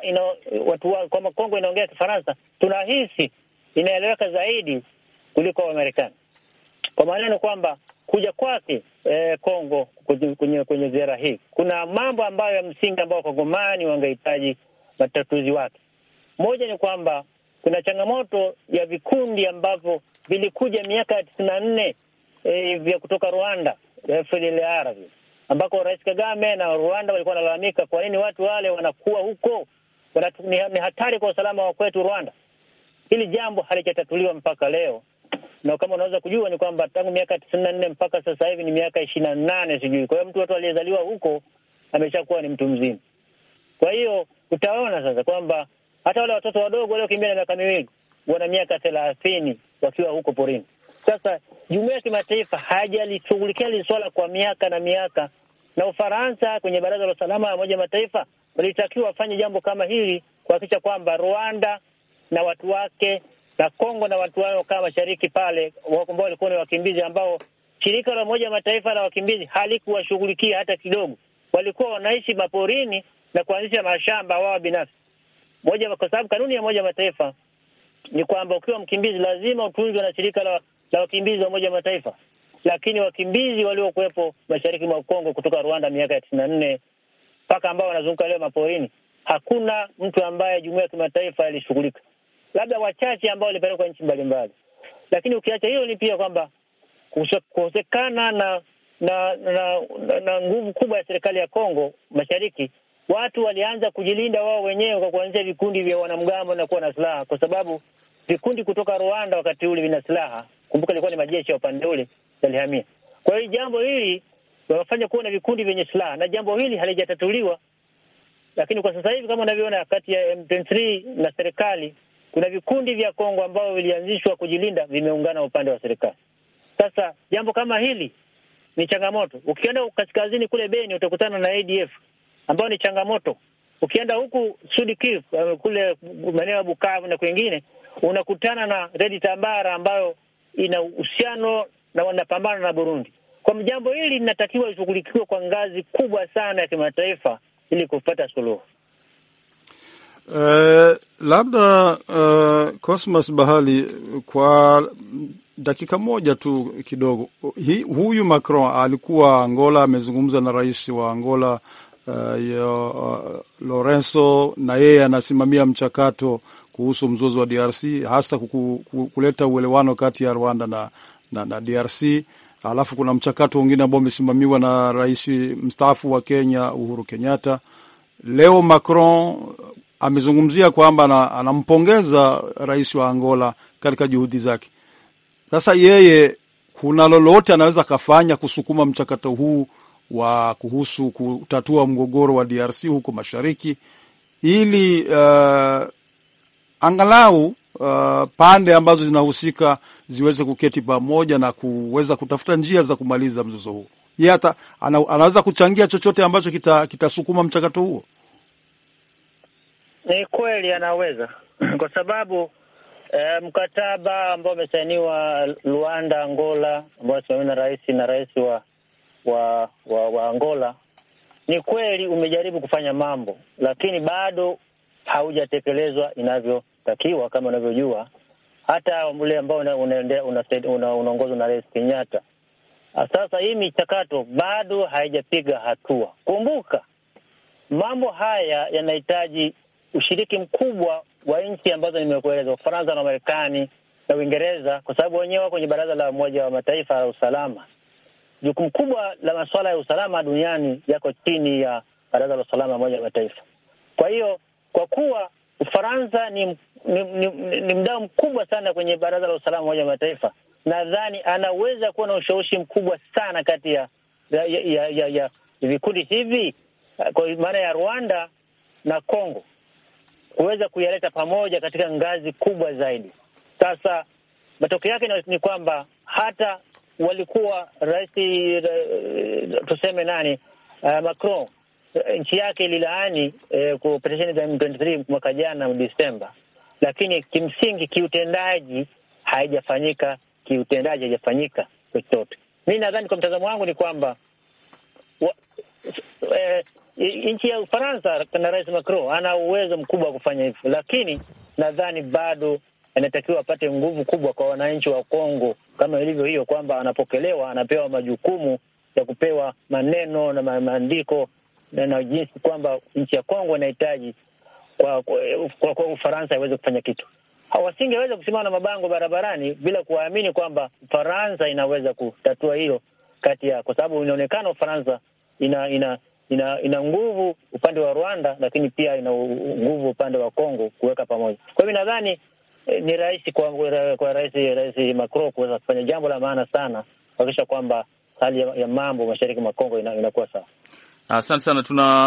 kwa Kongo inaongea Kifaransa, tunahisi inaeleweka zaidi kuliko wa Marekani. Kwa maana ni kwamba kuja kwake Kongo kwenye ziara hii, kuna mambo ambayo ya msingi ambayo Kongomani wangehitaji matatuzi wake. Moja ni kwamba kuna changamoto ya vikundi ambavyo vilikuja miaka ya 94 vya kutoka Rwanda, FDLR, ambako Rais Kagame na Rwanda walikuwa wanalalamika kwa nini watu wale wanakuwa huko, ni hatari kwa usalama wa kwetu Rwanda. Hili jambo halijatatuliwa mpaka leo. Na kama unaweza kujua ni kwamba tangu miaka 94 mpaka sasa hivi ni miaka 28 sijui. Kwa hiyo mtu aliyezaliwa huko ameshakuwa ni mtu mzima. Kwa hiyo utaona sasa kwamba hata wale watoto wadogo waliokimbia na miaka miwili wana miaka 30 wakiwa huko porini. Sasa jumuiya ya kimataifa hajalishughulikia hili swala kwa miaka na miaka, na Ufaransa kwenye Baraza la Usalama ya Umoja wa Mataifa walitakiwa wafanye jambo kama hili, kuhakikisha kwamba Rwanda na watu wake na Kongo na watu wao kama mashariki pale ambao walikuwa ni wakimbizi, ambao shirika la Umoja wa Mataifa la wakimbizi halikuwashughulikia hata kidogo. Walikuwa wanaishi maporini na kuanzisha mashamba wao binafsi. Kwa sababu kanuni ya Umoja wa Mataifa ni kwamba ukiwa mkimbizi lazima utunzwe na shirika la wakimbizi wa Umoja wa Mataifa. Lakini wakimbizi waliokuwepo mashariki mwa Kongo kutoka Rwanda miaka ya 94 mpaka ambao wanazunguka leo maporini, hakuna mtu ambaye jumuiya ya kimataifa ilishughulika. Labda wachache ambao walipelekwa nchi mbalimbali. Lakini ukiacha hilo ni pia kwamba kukosekana na nguvu kubwa ya serikali ya Kongo mashariki, watu walianza kujilinda wao wenyewe kwa kuanzia vikundi vya wanamgambo na kuwa na silaha, kwa sababu vikundi kutoka Rwanda wakati ule vina silaha. Kumbuka ilikuwa ni majeshi ya upande ule yalihamia. Kwa hiyo jambo hili wanafanya kuwa na vikundi vyenye silaha, na jambo hili halijatatuliwa. Lakini kwa sasa hivi kama unavyoona, kati ya M23 na serikali kuna vikundi vya Kongo ambao vilianzishwa kujilinda, vimeungana upande wa serikali. Sasa jambo kama hili ni changamoto. Ukienda kaskazini kule Beni utakutana na ADF ambao ni changamoto. Ukienda huku Sud Kivu kule maeneo ya Bukavu na kwingine unakutana na Red Tabara ambayo ina uhusiano na wanapambana na Burundi. Kwa jambo hili linatakiwa lishughulikiwe kwa ngazi kubwa sana ya kimataifa ili kupata suluhu. Labda Cosmas Bahali, kwa dakika moja tu kidogo, huyu Macron alikuwa Angola, amezungumza na rais wa Angola Lorenzo, na yeye anasimamia mchakato kuhusu mzozo wa DRC, hasa kuleta uelewano kati ya Rwanda na DRC. Alafu kuna mchakato mwingine ambao umesimamiwa na rais mstaafu wa Kenya Uhuru Kenyatta. Leo Macron amezungumzia kwamba anampongeza rais wa Angola katika juhudi zake. Sasa yeye, kuna lolote anaweza kafanya kusukuma mchakato huu wa kuhusu kutatua mgogoro wa DRC huko mashariki, ili angalau pande ambazo zinahusika ziweze kuketi pamoja na kuweza kutafuta njia za kumaliza mzozo huu? Yeye hata anaweza kuchangia chochote ambacho kitasukuma mchakato huo? Ni kweli anaweza, kwa sababu mkataba ambao umesainiwa Luanda, Angola, ambao umesimamiwa na rais wa Angola, ni kweli umejaribu kufanya mambo, lakini bado haujatekelezwa inavyotakiwa. Kama unavyojua, hata ule ambao unaongozwa na Rais Kenyatta, sasa hii michakato bado haijapiga hatua. Kumbuka, mambo haya yanahitaji ushiriki mkubwa wa nchi ambazo nimekueleza, Ufaransa na Marekani na Uingereza, kwa sababu wenyewe kwenye Baraza la Umoja wa Mataifa la usalama. Jukumu kubwa la masuala ya usalama duniani yako chini ya Baraza la Usalama la Umoja wa Mataifa. Kwa hiyo, kwa kuwa Ufaransa ni mdau mkubwa sana kwenye Baraza la Usalama la Umoja wa Mataifa, nadhani anaweza kuwa na ushawishi mkubwa sana kati ya vikundi hivi, kwa maana ya Rwanda na Kongo, kuweza kuyaleta pamoja katika ngazi kubwa zaidi. Sasa matokeo yake ni kwamba hata walikuwa tuseme Macron, nchi yake ililaani operesheni za M23 mwaka jana Desemba, lakini kimsingi kiutendaji haijafanyika chochote. Mimi nadhani, kwa mtazamo wangu, ni kwamba nchi ya Ufaransa na Rais Macron ana uwezo mkubwa wa kufanya hivyo, lakini nadhani bado anatakiwa apate nguvu kubwa kwa wananchi wa Kongo, kama ilivyo hiyo kwamba anapokelewa, anapewa majukumu ya kupewa maneno na maandiko na jinsi kwamba nchi ya Kongo inahitaji kwa Ufaransa iweze kufanya kitu. Hawasingeweza kusimama na mabango barabarani bila kuamini kwamba Ufaransa inaweza kutatua hilo kwa sababu inaonekana Ufaransa ina nguvu upande wa Rwanda, lakini pia ina nguvu upande wa Kongo kuweka pamoja. Kwa hivyo nadhani ni rahisi kwa Rais Macron kuweza kufanya jambo la maana sana kuhakikisha kwamba hali ya mambo mashariki mwa Kongo inakuwa sawa. Asante sana.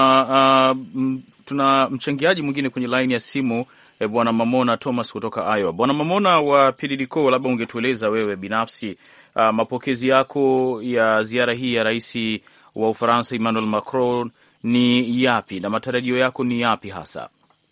Tuna mchangiaji mwingine kwenye laini ya simu, Bwana Mamona Thomas kutoka Iowa. Bwana Mamona wa PDDCO, labda ungetueleza wewe binafsi mapokezi yako ya ziara hii ya rais wa Ufaransa Emmanuel Macron ni yapi na matarajio yako ni yapi hasa?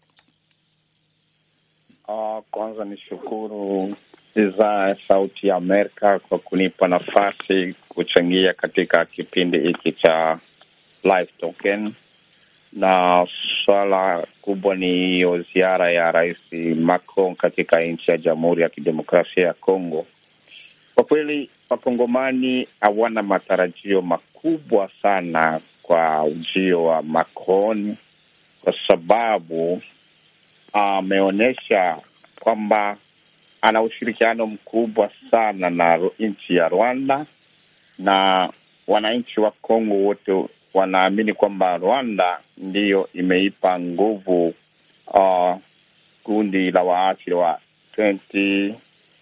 Kwanza nishukuru idhaa ya Sauti ya Amerika kwa kunipa nafasi kuchangia katika kipindi hiki cha Live Token, na swala kubwa ni hiyo ziara ya Rais Macron katika nchi ya Jamhuri ya Kidemokrasia ya Kongo. Kwa kweli Wakongomani hawana matarajio makubwa sana kwa ujio wa Macron, kwa sababu ameonyesha kwamba ana ushirikiano mkubwa sana na nchi ya Rwanda, na wananchi wa Kongo wote wanaamini kwamba Rwanda ndiyo imeipa nguvu kundi la waasi wa 2023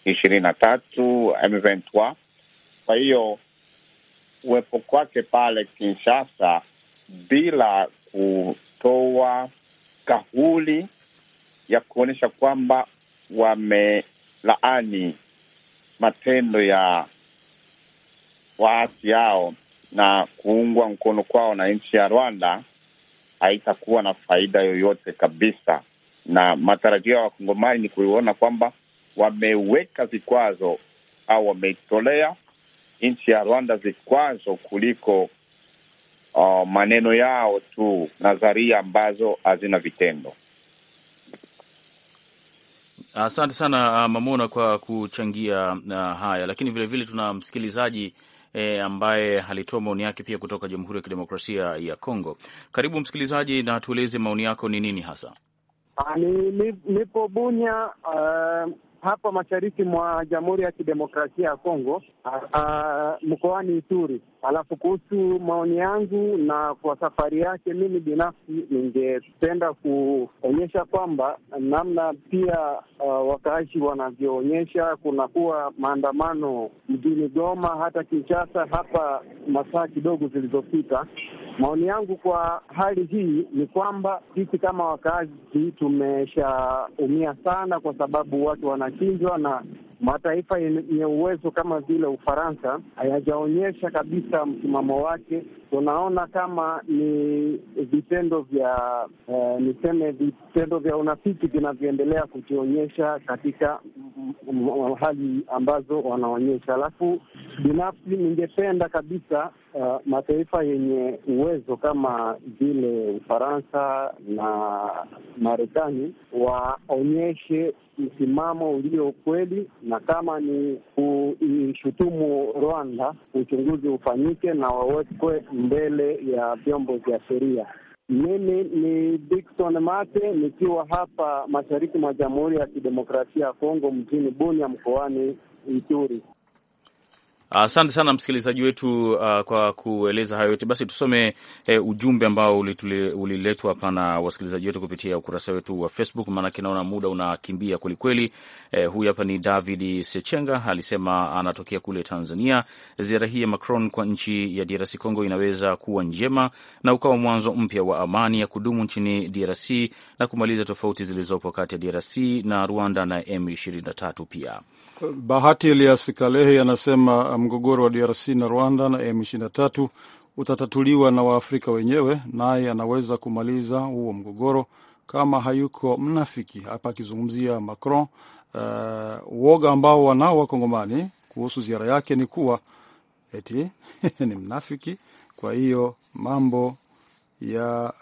M23. Kwa hiyo uwepo kwake pale Kinshasa bila kutoa kauli ya kuonyesha kwamba wamelaani matendo ya waasi hao na kuungwa mkono kwao na nchi ya Rwanda haitakuwa na faida yoyote kabisa. Na matarajio ya Wakongomani ni kuona kwamba wameweka vikwazo au wameitolea nchi ya Rwanda vikwazo kuliko maneno yao tu, nadharia ambazo hazina vitendo. Asante sana Mamona kwa kuchangia haya, lakini vilevile tuna msikilizaji ambaye alitoa maoni yake pia kutoka Jamhuri ya Kidemokrasia ya Kongo. Karibu msikilizaji, na tueleze maoni yako ni nini hasa. Nipo Bunya, hapa mashariki mwa Jamhuri ya Kidemokrasia ya Kongo, mkoani Ituri. Alafu kuhusu maoni yangu na kwa safari yake, mimi binafsi ningependa kuonyesha kwamba namna pia wakaaji wanavyoonyesha, kunakuwa maandamano mjini Goma, hata Kinshasa hapa masaa kidogo zilizopita. Maoni yangu kwa hali hii ni kwamba sisi kama wakaaji tumeshaumia sana, kwa sababu watu wanachinjwa na mataifa yenye uwezo kama vile Ufaransa hayajaonyesha kabisa msimamo wake. Tunaona kama ni vitendo vya unafiki vinavyoendelea kujionyesha katika hali ambazo wanaonyesha. Alafu binafsi ningependa kabisa mataifa yenye uwezo kama vile Ufaransa na Marekani waonyeshe msimamo ulio kweli, na kama ni kuishutumu Rwanda, uchunguzi ufanyike na wawekwe mbele ya vyombo vya sheria. Mimi ni Dickson Mate nikiwa hapa mashariki mwa Jamhuri ya Kidemokrasia ya Kongo, mjini Bunia, mkoani Ituri. Asante sana msikilizaji wetu kwa kueleza hayo yote. Basi tusome ujumbe ambao uliletwa hapa na wasikilizaji wetu kupitia ukurasa wetu wa Facebook, maanake naona muda unakimbia kwelikweli. Huyu hapa ni David Sechenga, alisema anatokea kule Tanzania. Ziara hii ya Macron kwa nchi ya DRC Congo inaweza kuwa njema na ukawa mwanzo mpya wa amani ya kudumu nchini DRC na kumaliza tofauti zilizopo kati ya DRC na Rwanda na M23 pia. Bahati Elias Kalehe anasema mgogoro wa DRC na Rwanda na M23 utatatuliwa na Waafrika wenyewe, naye anaweza kumaliza huo mgogoro kama hayuko mnafiki. Hapa akizungumzia Macron. Uoga ambao wanao Wakongomani kuhusu ziara yake ni kuwa eti ni mnafiki. Kwa hiyo mambo ya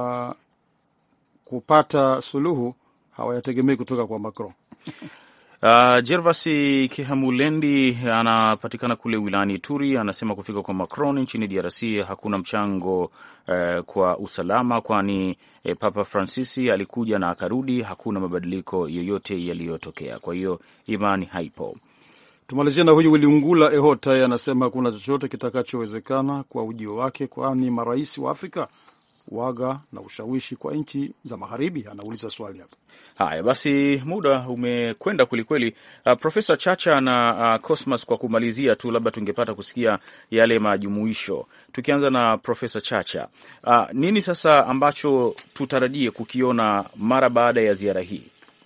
kupata suluhu hawayategemei kutoka kwa Macron. Gervasi Kihamulendi anapatikana kule wilayani Ituri, anasema kufika kwa Macron nchini DRC hakuna mchango kwa usalama, kwani Papa Francisi alikuja na akarudi, hakuna mabadiliko yoyote yaliyotokea. Kwa hiyo imani haipo. Tumalizia na huyu Wiliungula Ehota, anasema hakuna chochote kitakachowezekana kwa ujio wake, kwani marais wa Afrika waga na ushawishi kwa nchi za magharibi. Anauliza swali hapa. Haya basi, muda umekwenda kwelikweli. Profesa Chacha na Cosmas, kwa kumalizia tu, labda tungepata kusikia yale majumuisho, tukianza na Profesa Chacha. Nini sasa ambacho tutarajie kukiona mara baada ya ziara hii?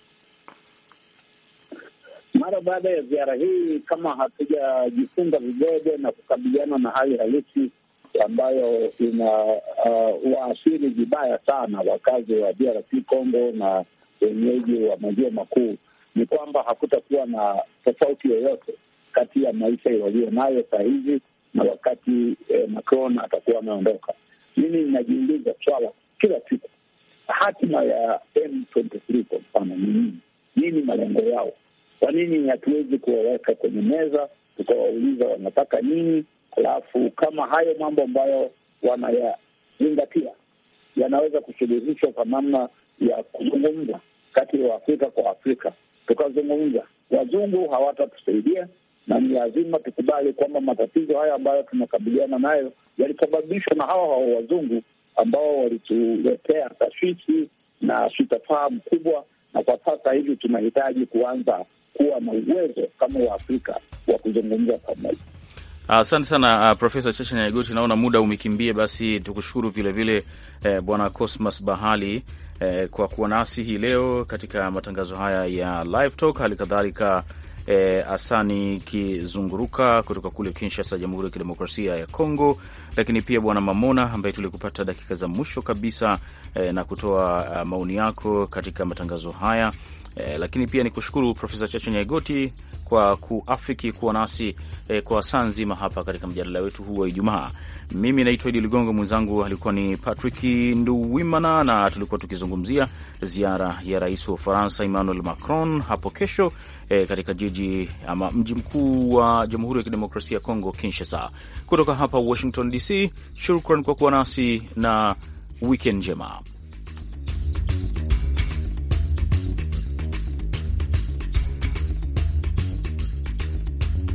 Mara baada ya ziara hii, kama hatujajifunga vigogo na kukabiliana na hali halisi ambayo ina waathiri vibaya sana wakazi wa DRC Congo na wenyeji wa maziwa makuu, ni kwamba hakutakuwa na tofauti yoyote kati ya maisha walio nayo saa hizi na wakati Macron atakuwa ameondoka. Mimi ninajiuliza swala kila siku, hatima ya M23 kwa mfano ni nini? Malengo yao? Kwa nini hatuwezi kuwaweka kwenye meza tukawauliza wanataka nini? Alafu kama hayo mambo ambayo wanayazingatia yanaweza kusuluhishwa kwa namna ya kuzungumza kati ya Afrika kwa Afrika, tukazungumza, wazungu hawatatusaidia, na ni lazima tukubali kwamba matatizo haya ambayo tunakabiliana nayo yalisababishwa na hawa wazungu ambao walituletea tashwishi na sitofahamu kubwa, na kwa sasa hivi tunahitaji kuanza kuwa na uwezo kama wa Afrika wa kuzungumza pamoja. Asante sana Profesa Chacha Nyaigoti, naona muda umekimbia. Basi tukushukuru vilevile Bwana Cosmas Bahali kwa kuwa nasi hii leo katika matangazo haya ya Live Talk. Hali kadhalika Asani Kizunguruka kutoka kule Kinshasa, Jamhuri ya Kidemokrasia ya Kongo, lakini pia Bwana Mamona ambaye tulikupata dakika za mwisho kabisa na kutoa maoni yako katika matangazo haya. Lakini pia ni kushukuru Profesa Chacha Nyaigoti kwa kuafiki kuwa nasi kwa saa nzima hapa katika mjadala wetu huu wa Ijumaa. Mimi naitwa Idi Ligongo, mwenzangu alikuwa ni Patrick Nduwimana, na tulikuwa tukizungumzia ziara ya rais wa Ufaransa Emmanuel Macron hapo kesho katika mji mkuu wa Jamhuri ya Kidemokrasia ya Kongo, Kinshasa. Kutoka hapa Washington DC, shukran kwa kuwa nasi na weekend njema.